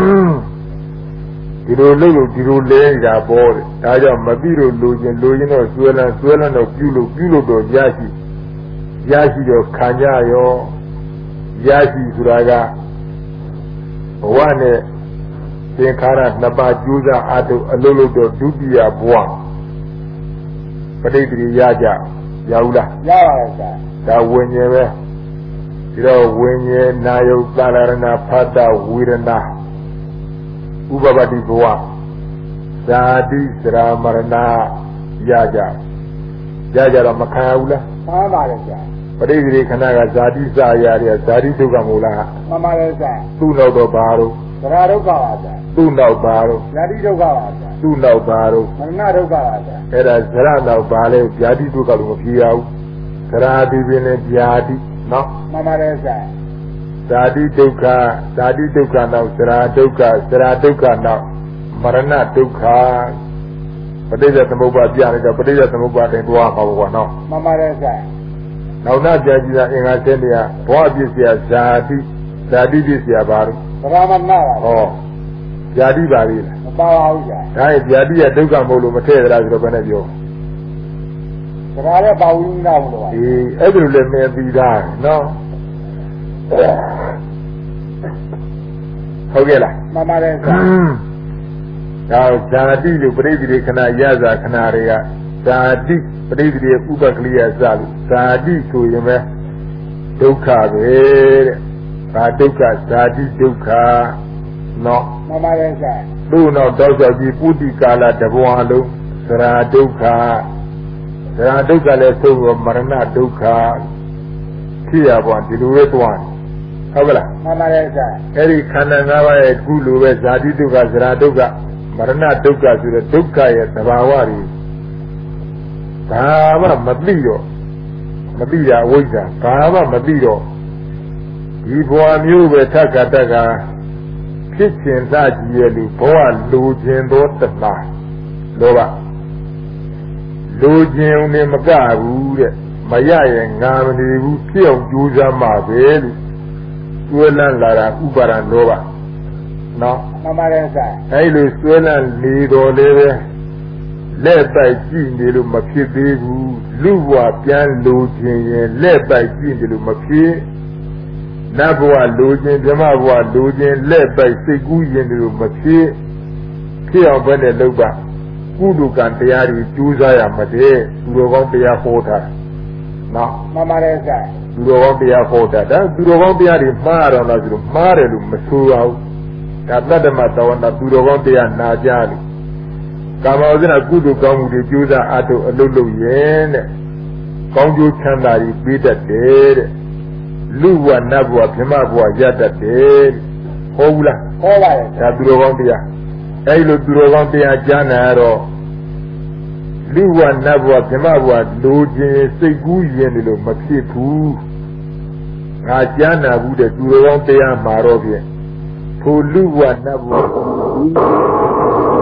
Tiro Lay, board. Taja, Mabilo, Login or Swellan or Pulo, Yashi or Kanya, Yashi Suraga One Tinkara Naba Juza Ato Alolo do Dubia Boa Padri Yaja Yaula Yawaza. Da Wenye Nayo Salarana Pada Wirana Ubabadi Boa Sadi Sra Marana Yaja Ramakaula Mama Reza. Padri Kanaga Zadi Zayari Zadi Dugamula Mama Reza. Tuno do Baro Raro Gawaza. Tuno Baro Yadi Gawaza. Tuno Baro Manaro Gawaza. Era Zerana Bale Jadi Dugalukiao Karadi Vene Jadi No Mama Reza. Zadi Duka now Sera Duka now Marana Duka Padilla Samoba Diana Padilla Samoba and Dua no Mama Reza. Now not Jajina in Atenia, what is your Zadi this Yabar? Raman Nara. Oh, ဇာတိပါလေလားမပါပါဘူးဗျာဒါရဲ့ဇာတိရဲ့ဒုက္ခမဟုတ်လို့မထည့်ရလားဆိုတော့ဘယ်နဲ့ပြောဒါလည်းပါဝင်နေတာဘူးလို့ပါအေးအဲ့ဒါလိုလည်းမင်းပြီးသားနော်ဟုတ်ကဲ့လားမှန်ပါတယ်ဗျာဒါဇာတိလို့ပရိသေတွေခဏရစာခဏတွေကဇာတိပရိသေဥပကလိယစလို့ဇာတိဆိုရင်ပဲဒုက္ခပဲတဲ့ဘာဒုက္ခဇာတိဒုက္ခနော်မှန်ပါတယ်ဗျာသူ့နောက်တော့ဆိုပြီးပုတိကာလတဘဝလုံးသရာဒုက္ခသရာဒုက္ခလည်းသို့သောမရဏဒုက္ခဖြစ်ရပါဒီလိုပဲတွားဟုတ်ကလားမှန်ပါတယ်ဗျာအဲ့ဒီခန္ဓာ၅ပါးရဲ့ခုလိုပဲဇာတိဒုက္ခသရာဒုက္ခမရဏဒုက္ခဆိုတဲ့ဒုက္ခရဲ့သဘာဝတွေဘာမှမသိတော့မသိတာအဝိဇ္ဇာဘာမှမသိတော့ဒီဘဝမျိုးပဲသက္ကတကဖြစ်ခြင်းသကြီးရဲ့လူဘဝလိုခြင်းသောတဏှာလောဘလိုခြင်းနဲ့မကဘူးတဲ့မရရင်ငါမနေဘူးဖြစ်အောင်ကြိုးစားမှာပဲလို့ကျွဲလန်းလာတာဥပါဒံလောဘနော်မှန်ပါတယ်ဗျာအဲ့လိုကျွဲလန်းနေတော်လည်းပဲလက်ပိုက်ကြည့်နေလို့မဖြစ်သေးဘူးလူဘဝပြန်လိုခြင်းရင်လက်ပိုက်ကြည့်နေလို့မဖြစ်နတ်ဘဝလိုခြင်းဓမ္မဘဝလိုခြင်းလက်ပိုက်စိတ်ကူးရင်လို့မဖြစ်ဖြစ်အောင်ပဲနဲ့လုပ်ပါကုသကံတရားတွေကျူးစားရမတဲ့သူတော်ကောင်းတရားဟောတာနော်မှန်ပါတယ်ဗျာသူတော်ကောင်းတရားဟောတာဒါသူတော်ကောင်းတရားတွေမှားတော့လားဆိုတော့မှားတယ်လို့မဆိုပါဘူးဒါတတ္တမသဝနာသူတော်ကောင်းတရားနာကြလို့ကာမဝဇ္ဇနာကုသကောင်းမှုတွေကျူးစားအထုအလုပ်လုပ်ရင်တဲ့ကောင်းကျိုးချမ်းသာတွေပေးတတ်တယ်တဲ့လူဘဝနတ်ဘဝဗြဟ္မဘဝရတတ်တယ်ဟုတ်ဘူးလားဟောပါတယ်ဒါသူတော်ကောင်းတရားအဲ့လိုသူတော်ကောင်းတရားကြားနာတော့လူဘဝနတ်ဘဝဗြဟ္မဘဝလိုခြင်းစိတ်ကူးရင်လို့မဖြစ်ဘူးငါကြားနာဘူးတဲ့သူတော်ကောင်းတရားမှာတော့ဖြင့်ထိုလူဘဝနတ်ဘဝ